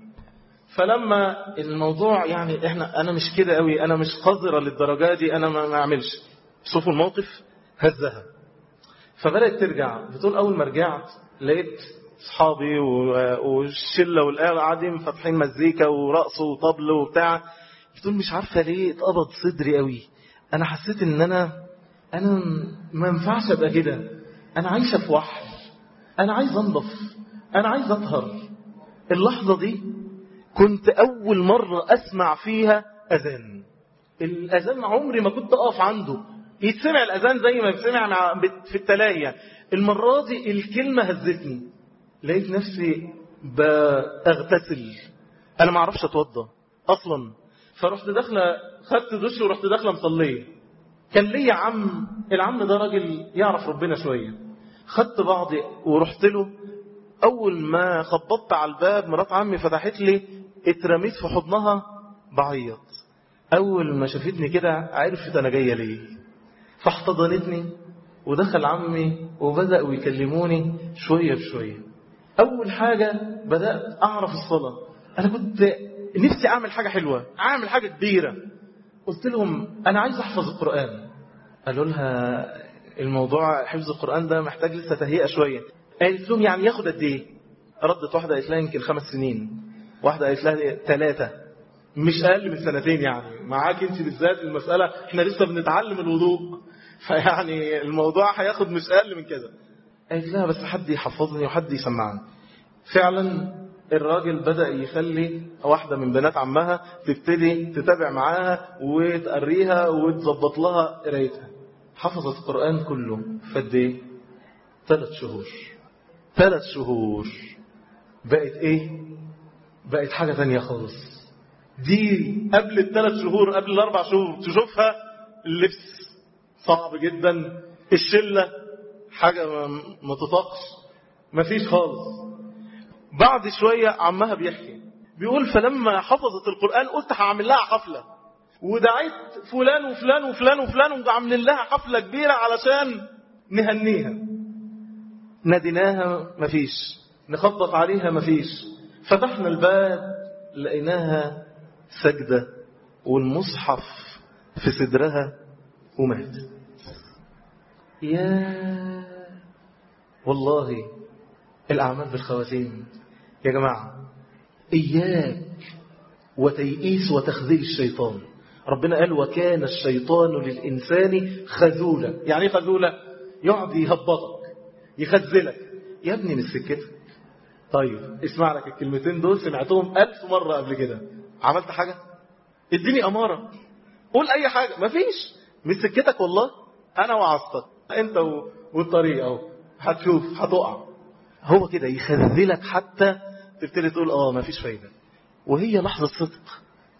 فلما الموضوع يعني احنا انا مش كده قوي، انا مش قذرة للدرجة دي، انا ما اعملش. شوفوا الموقف هزها. فبدأت ترجع بتقول اول ما رجعت لقيت اصحابي والشله والآل قاعدين فاتحين مزيكا ورقص وطبل وبتاع. بتقول مش عارفه ليه اتقبض صدري قوي، انا حسيت ان انا انا ما ينفعش ابقى كده، انا عايشه في وحل، انا عايز انضف، انا عايز اطهر. اللحظه دي كنت اول مره اسمع فيها اذان. الاذان عمري ما كنت اقف عنده، يتسمع الاذان زي ما بيسمع في التلاهي يعني. المره دي الكلمه هزتني، لقيت نفسي بغتسل، انا ما اعرفش اتوضى اصلا. فرحت داخله خدت دش ورحت داخله مصليه. كان ليا عم، العم ده راجل يعرف ربنا شويه. خدت بعضي ورحت له. اول ما خبطت على الباب مرات عمي فتحت لي، اترميت في حضنها بعيط. اول ما شافتني كده عرفت انا جايه ليه، فاحتضنتني ودخل عمي وبداوا يكلموني شويه بشويه. اول حاجه بدات اعرف الصلاه. انا كنت نفسي اعمل حاجه حلوه، اعمل حاجه كبيره. قلت لهم انا عايز احفظ القران. قالوا لها الموضوع حفظ القران ده محتاج لسه تهيئه شويه. قالت لهم يعني ياخد قد ايه؟ ردت واحده قالت لها يمكن خمس سنين، واحده قالت لها ثلاثه، مش اقل من سنتين يعني. معاك انت بالذات المساله احنا لسه بنتعلم الوضوء، فيعني الموضوع هياخد مش اقل من كده. قالت لها بس حد يحفظني وحد يسمعني. فعلا الراجل بدأ يخلي واحدة من بنات عمها تبتدي تتابع معاها وتقريها وتظبط لها قرايتها. حفظت القرآن كله فد ايه؟ ثلاث شهور. ثلاث شهور بقت ايه؟ بقت حاجة تانية خالص. دي قبل الثلاث شهور، قبل الاربع شهور تشوفها اللبس صعب جدا، الشلة حاجة ما تطاقش، مفيش خالص. بعد شوية عمها بيحكي بيقول فلما حفظت القرآن قلت هعمل لها حفلة، ودعيت فلان وفلان وفلان وفلان وعمل لها حفلة كبيرة علشان نهنيها. ناديناها مفيش، نخبط عليها مفيش. فتحنا الباب لقيناها سجدة والمصحف في صدرها وماتت. يا والله الأعمال بالخواتيم يا جماعة. إياك وتيئيس وتخذيل الشيطان. ربنا قال وكان الشيطان للإنسان خذولا. يعني ايه خذولا؟ يقعد يهبطك يخذلك. يا ابني من سكتك. طيب اسمع لك الكلمتين دول سمعتهم ألف مرة قبل كده، عملت حاجة؟ اديني أمارة، قول أي حاجة. مفيش، من سكتك والله. أنا وعظتك أنت والطريق أهو، هتشوف هتقع. هو كده يخذلك حتى تبتدي تقول اه مفيش فايدة. وهي لحظة صدق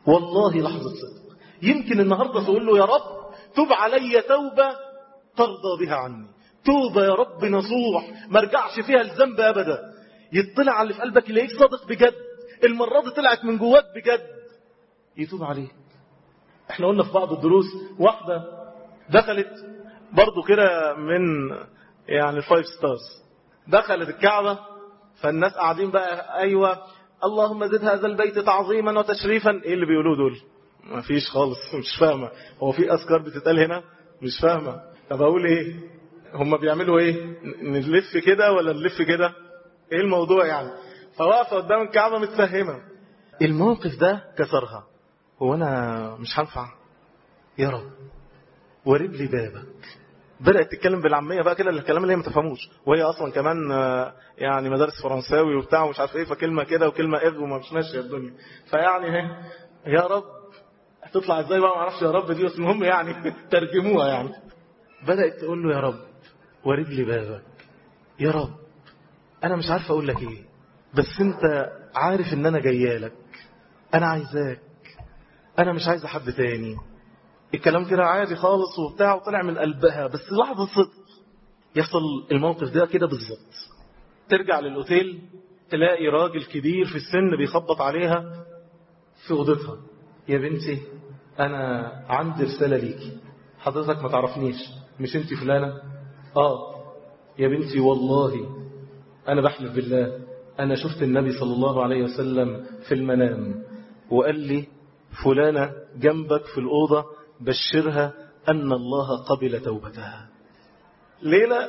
والله لحظة صدق. يمكن النهاردة تقول له يا رب تب علي توبة ترضى بها عني، توبة يا رب نصوح ما ارجعش فيها الذنب أبدا. يطلع على اللي في قلبك يلاقيك صادق بجد، المرة دي طلعت من جواك بجد، يتوب عليك. احنا قلنا في بعض الدروس واحدة دخلت برضو كده من يعني الفايف ستارز، دخلت الكعبة، فالناس قاعدين بقى أيوة اللهم زد هذا البيت تعظيما وتشريفا. ايه اللي بيقولوه دول؟ ما فيش خالص، مش فاهمة. هو في أذكار بتتقال هنا؟ مش فاهمة. طب أقول ايه؟ هم بيعملوا ايه؟ نلف كده ولا نلف كده؟ ايه الموضوع يعني؟ فواقفة قدام الكعبة متفهمة. الموقف ده كسرها. هو أنا مش هنفع؟ يا رب ورد لي بابك. بدأت تتكلم بالعامية بقى كده، الكلام اللي هي ما تفهموش، وهي أصلا كمان يعني مدارس فرنساوي وبتاع ومش عارف ايه، فكلمة كده وكلمة إغ وما مش ماشية الدنيا. فيعني هي يا رب هتطلع ازاي بقى ما اعرفش يا رب دي، بس المهم يعني ترجموها يعني. بدأت تقول له يا رب ورد لي بابك. يا رب أنا مش عارف أقول لك إيه، بس أنت عارف إن أنا جايالك، أنا عايزاك، أنا مش عايز حد تاني. الكلام كده عادي خالص وبتاع وطلع من قلبها، بس لحظة صدق يحصل الموقف ده كده بالظبط. ترجع للأوتيل تلاقي راجل كبير في السن بيخبط عليها في أوضتها. يا بنتي أنا عندي رسالة ليكي، حضرتك ما تعرفنيش، مش أنت فلانة؟ آه يا بنتي والله أنا بحلف بالله أنا شفت النبي صلى الله عليه وسلم في المنام وقال لي فلانة جنبك في الأوضة بشرها أن الله قبل توبتها. ليلة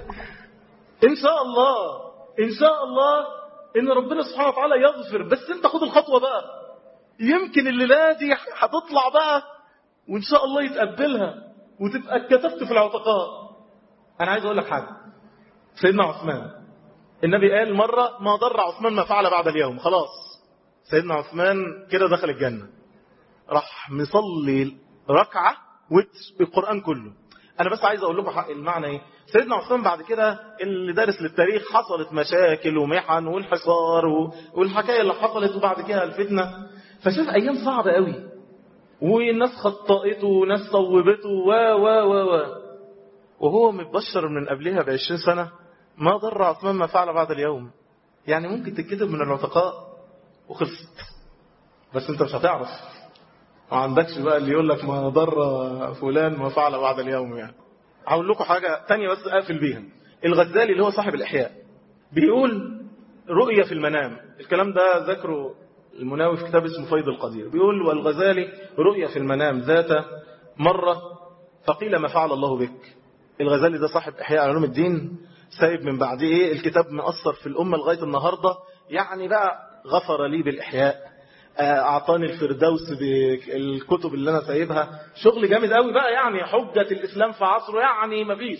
إن شاء الله إن شاء الله إن ربنا سبحانه وتعالى يغفر، بس أنت خد الخطوة بقى، يمكن الليلة دي هتطلع بقى وإن شاء الله يتقبلها وتبقى اتكتبت في العتقاء. أنا عايز أقول لك حاجة. سيدنا عثمان النبي قال مرة ما ضر عثمان ما فعل بعد اليوم. خلاص سيدنا عثمان كده دخل الجنة، راح مصلي ركعة وتر القرآن كله. أنا بس عايز أقول لكم حق المعنى إيه. سيدنا عثمان بعد كده اللي دارس للتاريخ حصلت مشاكل ومحن والحصار والحكاية اللي حصلت وبعد كده الفتنة، فشاف أيام صعبة قوي والناس خطأته وناس صوبته و و و و وهو متبشر من قبلها بعشرين سنة ما ضر عثمان ما فعل بعد اليوم. يعني ممكن تتكتب من العتقاء وخلصت، بس انت مش هتعرف، ما عندكش بقى اللي يقول لك ما ضر فلان ما فعل بعد اليوم. يعني هقول لكم حاجة تانية بس أقفل بيها. الغزالي اللي هو صاحب الإحياء بيقول رؤية في المنام، الكلام ده ذكره المناوي في كتاب اسمه فيض القدير. بيقول والغزالي رؤية في المنام ذات مرة فقيل ما فعل الله بك. الغزالي ده صاحب إحياء علوم الدين، سايب من بعده ايه الكتاب مأثر في الأمة لغاية النهاردة. يعني بقى غفر لي بالإحياء، أعطاني الفردوس بالكتب اللي أنا سايبها، شغل جامد قوي بقى، يعني حجة الإسلام في عصره يعني مفيش.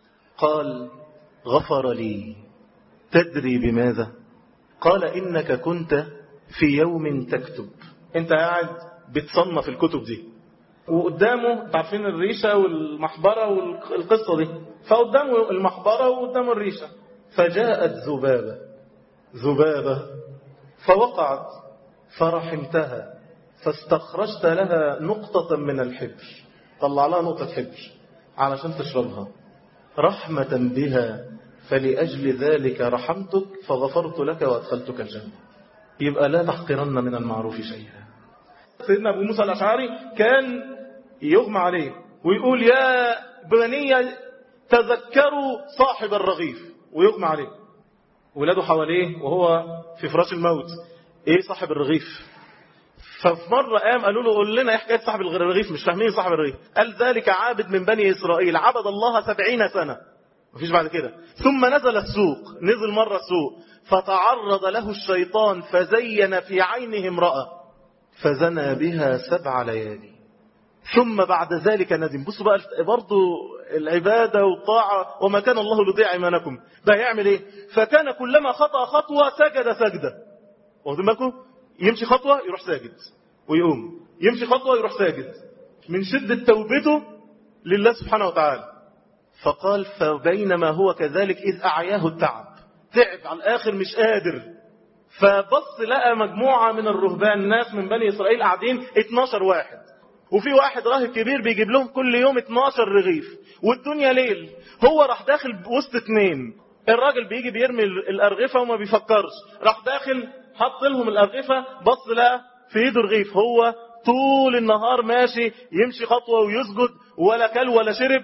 قال غفر لي تدري بماذا؟ قال إنك كنت في يوم تكتب، انت قاعد بتصنف الكتب دي وقدامه تعرفين الريشة والمحبرة والقصة دي، فقدامه المحبرة وقدامه الريشة، فجاءت ذبابة ذبابة فوقعت فرحمتها فاستخرجت لها نقطة من الحبر، طلع لها نقطة حبر علشان تشربها رحمة بها، فلأجل ذلك رحمتك فغفرت لك وأدخلتك الجنة. يبقى لا تحقرن من المعروف شيئا. سيدنا أبو موسى الأشعري كان يغمى عليه ويقول يا بني تذكروا صاحب الرغيف، ويغمى عليه ولاده حواليه وهو في فراش الموت. ايه صاحب الرغيف؟ ففي مرة قام قالوا له قول لنا ايه حكاية صاحب الرغيف، مش فاهمين صاحب الرغيف. قال ذلك عابد من بني إسرائيل عبد الله سبعين سنة، مفيش بعد كده. ثم نزل السوق، نزل مرة السوق فتعرض له الشيطان فزين في عينه امرأة فزنى بها سبع ليالي ثم بعد ذلك ندم. بصوا بقى برضو العبادة والطاعة، وما كان الله لضيع إيمانكم. بقى يعمل ايه؟ فكان كلما خطأ خطوة سجد سجدة، واخدين بالكم؟ يمشي خطوة يروح ساجد ويقوم، يمشي خطوة يروح ساجد من شدة توبته لله سبحانه وتعالى. فقال فبينما هو كذلك إذ أعياه التعب، تعب على الآخر مش قادر، فبص لقى مجموعة من الرهبان، ناس من بني إسرائيل قاعدين اتناشر واحد، وفي واحد راهب كبير بيجيب لهم كل يوم اتناشر رغيف، والدنيا ليل. هو راح داخل وسط اتنين، الراجل بيجي بيرمي الأرغفة وما بيفكرش، راح داخل حط لهم الأرغفة، بص لقى في ايده رغيف. هو طول النهار ماشي يمشي خطوة ويسجد، ولا كل ولا شرب،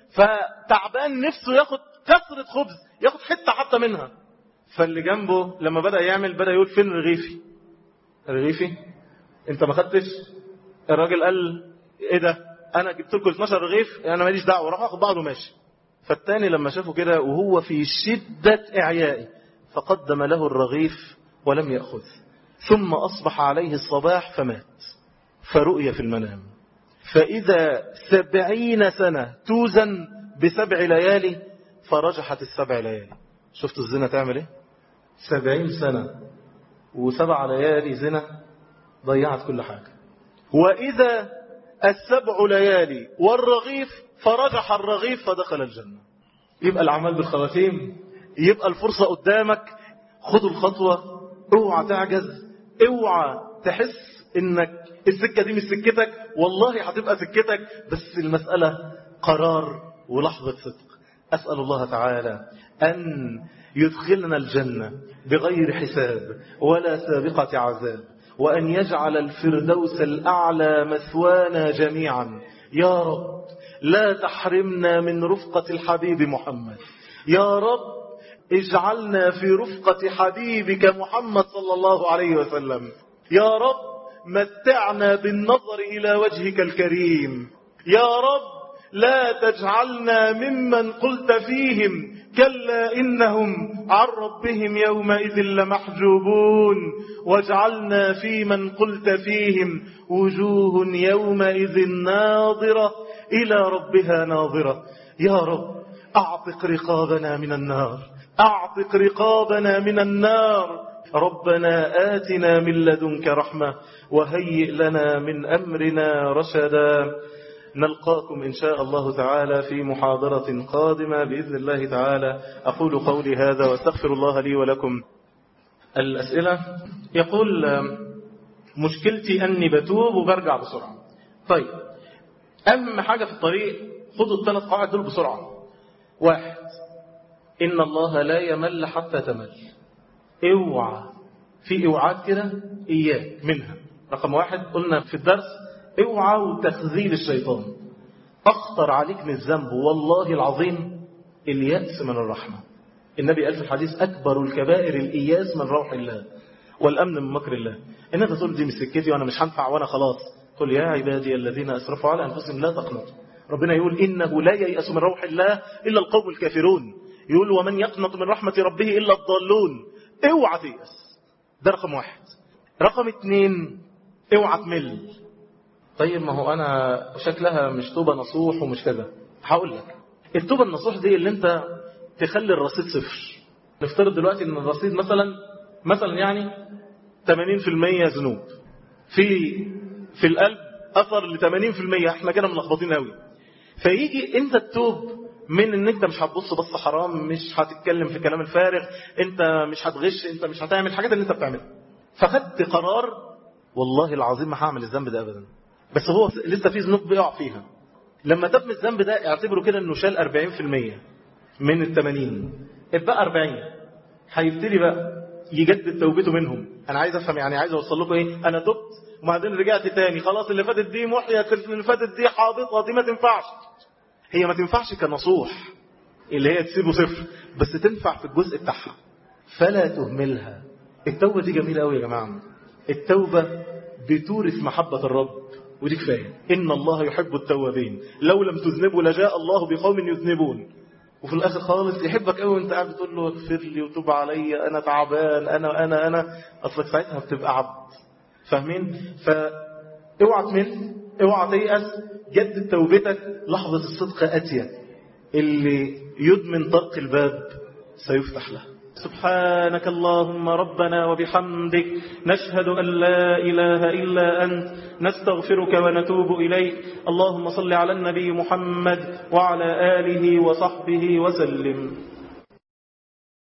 فتعبان نفسه ياخد كسرة خبز، ياخد حتة حتى منها. فاللي جنبه لما بدأ يعمل بدأ يقول فين رغيفي؟ رغيفي؟ انت ما خدتش؟ الراجل قال ايه ده؟ انا جبت لكم اتناشر رغيف، انا ماليش دعوه، راح اخد بعضه وماشي. فالتاني لما شافه كده وهو في شدة اعيائه فقدم له الرغيف ولم يأخذ، ثم أصبح عليه الصباح فمات. فرؤي في المنام فإذا سبعين سنة توزن بسبع ليالي، فرجحت السبع ليالي. شفت الزنا تعمل ايه؟ سبعين سنة وسبع ليالي زنا، ضيعت كل حاجة. وإذا السبع ليالي والرغيف، فرجح الرغيف فدخل الجنة. يبقى العمل بالخواتيم، يبقى الفرصة قدامك، خذوا الخطوة، اوعى تعجز، اوعى تحس انك السكة دي مش سكتك، والله هتبقى سكتك، بس المسألة قرار ولحظة صدق. أسأل الله تعالى أن يدخلنا الجنة بغير حساب ولا سابقة عذاب، وأن يجعل الفردوس الأعلى مثوانا جميعا. يا رب لا تحرمنا من رفقة الحبيب محمد، يا رب اجعلنا في رفقة حبيبك محمد صلى الله عليه وسلم، يا رب متعنا بالنظر إلى وجهك الكريم، يا رب لا تجعلنا ممن قلت فيهم كلا إنهم عن ربهم يومئذ لمحجوبون، واجعلنا في من قلت فيهم وجوه يومئذ ناظرة إلى ربها ناظرة. يا رب أعتق رقابنا من النار، أعتق رقابنا من النار. ربنا آتنا من لدنك رحمة وهيئ لنا من أمرنا رشدا. نلقاكم إن شاء الله تعالى في محاضرة قادمة بإذن الله تعالى. أقول قولي هذا واستغفر الله لي ولكم. الأسئلة، يقول مشكلتي أني بتوب وبرجع بسرعة. طيب، أهم حاجة في الطريق خذوا الثلاث قواعد دول بسرعة. واحد، إن الله لا يمل حتى تمل. اوعى في اوعاد كده إياك منها. رقم واحد قلنا في الدرس، اوعى وتخذيل الشيطان. أخطر عليك من الذنب والله العظيم اليأس من الرحمة. النبي قال في الحديث أكبر الكبائر الإياس من روح الله والأمن من مكر الله. إن أنت تقول دي مش سكتي وأنا مش هنفع وأنا خلاص. قل يا عبادي الذين أسرفوا على أنفسهم لا تقنطوا. ربنا يقول إنه لا ييأس من روح الله إلا القوم الكافرون. يقول ومن يقنط من رحمة ربه إلا الضالون. اوعى تيأس، ده رقم واحد. رقم اتنين، اوعى تمل. طيب ما هو أنا شكلها مش توبة نصوح ومش كذا. هقول لك التوبة النصوح دي اللي أنت تخلي الرصيد صفر. نفترض دلوقتي ان الرصيد مثلا مثلا يعني ثمانين بالمئة ذنوب، في في القلب اثر ل ثمانين بالمئة، احنا كده ملخبطين قوي. فيجي انت تتوب من ان انت مش هتبص بص حرام، مش هتتكلم في كلام الفارغ، انت مش هتغش، انت مش هتعمل الحاجات اللي انت بتعملها. فخدت قرار والله العظيم ما هعمل الذنب ده ابدا، بس هو لسه في ذنوب بيقع فيها. لما تب الذنب ده اعتبره كده انه شال أربعين بالمئة من الثمانين، اتبقى أربعين. هيبتدي بقى يجدد توبته منهم. انا عايز افهم يعني، عايز اوصل لكم ايه؟ انا تبت وبعدين رجعت تاني، خلاص اللي فاتت دي محيت، اللي فاتت دي حابطه، دي ما تنفعش. هي ما تنفعش كنصوح اللي هي تسيبه صفر، بس تنفع في الجزء بتاعها، فلا تهملها. التوبه دي جميله قوي يا جماعه. التوبه بتورث محبه الرب، ودي كفايه. ان الله يحب التوابين، لو لم تذنبوا لجاء الله بقوم يذنبون. وفي الاخر خالص يحبك قوي وانت قاعد بتقول له اغفر لي وتوب عليا، انا تعبان، انا انا انا اصلك ساعتها بتبقى عبد. فاهمين؟ فاوعى تمل، اوعى تيأس، جدد توبتك. لحظة الصدق اتيه، اللي يدمن طرق الباب سيفتح له. سبحانك اللهم ربنا وبحمدك، نشهد أن لا إله إلا أنت، نستغفرك ونتوب إليك. اللهم صل على النبي محمد وعلى آله وصحبه وسلم.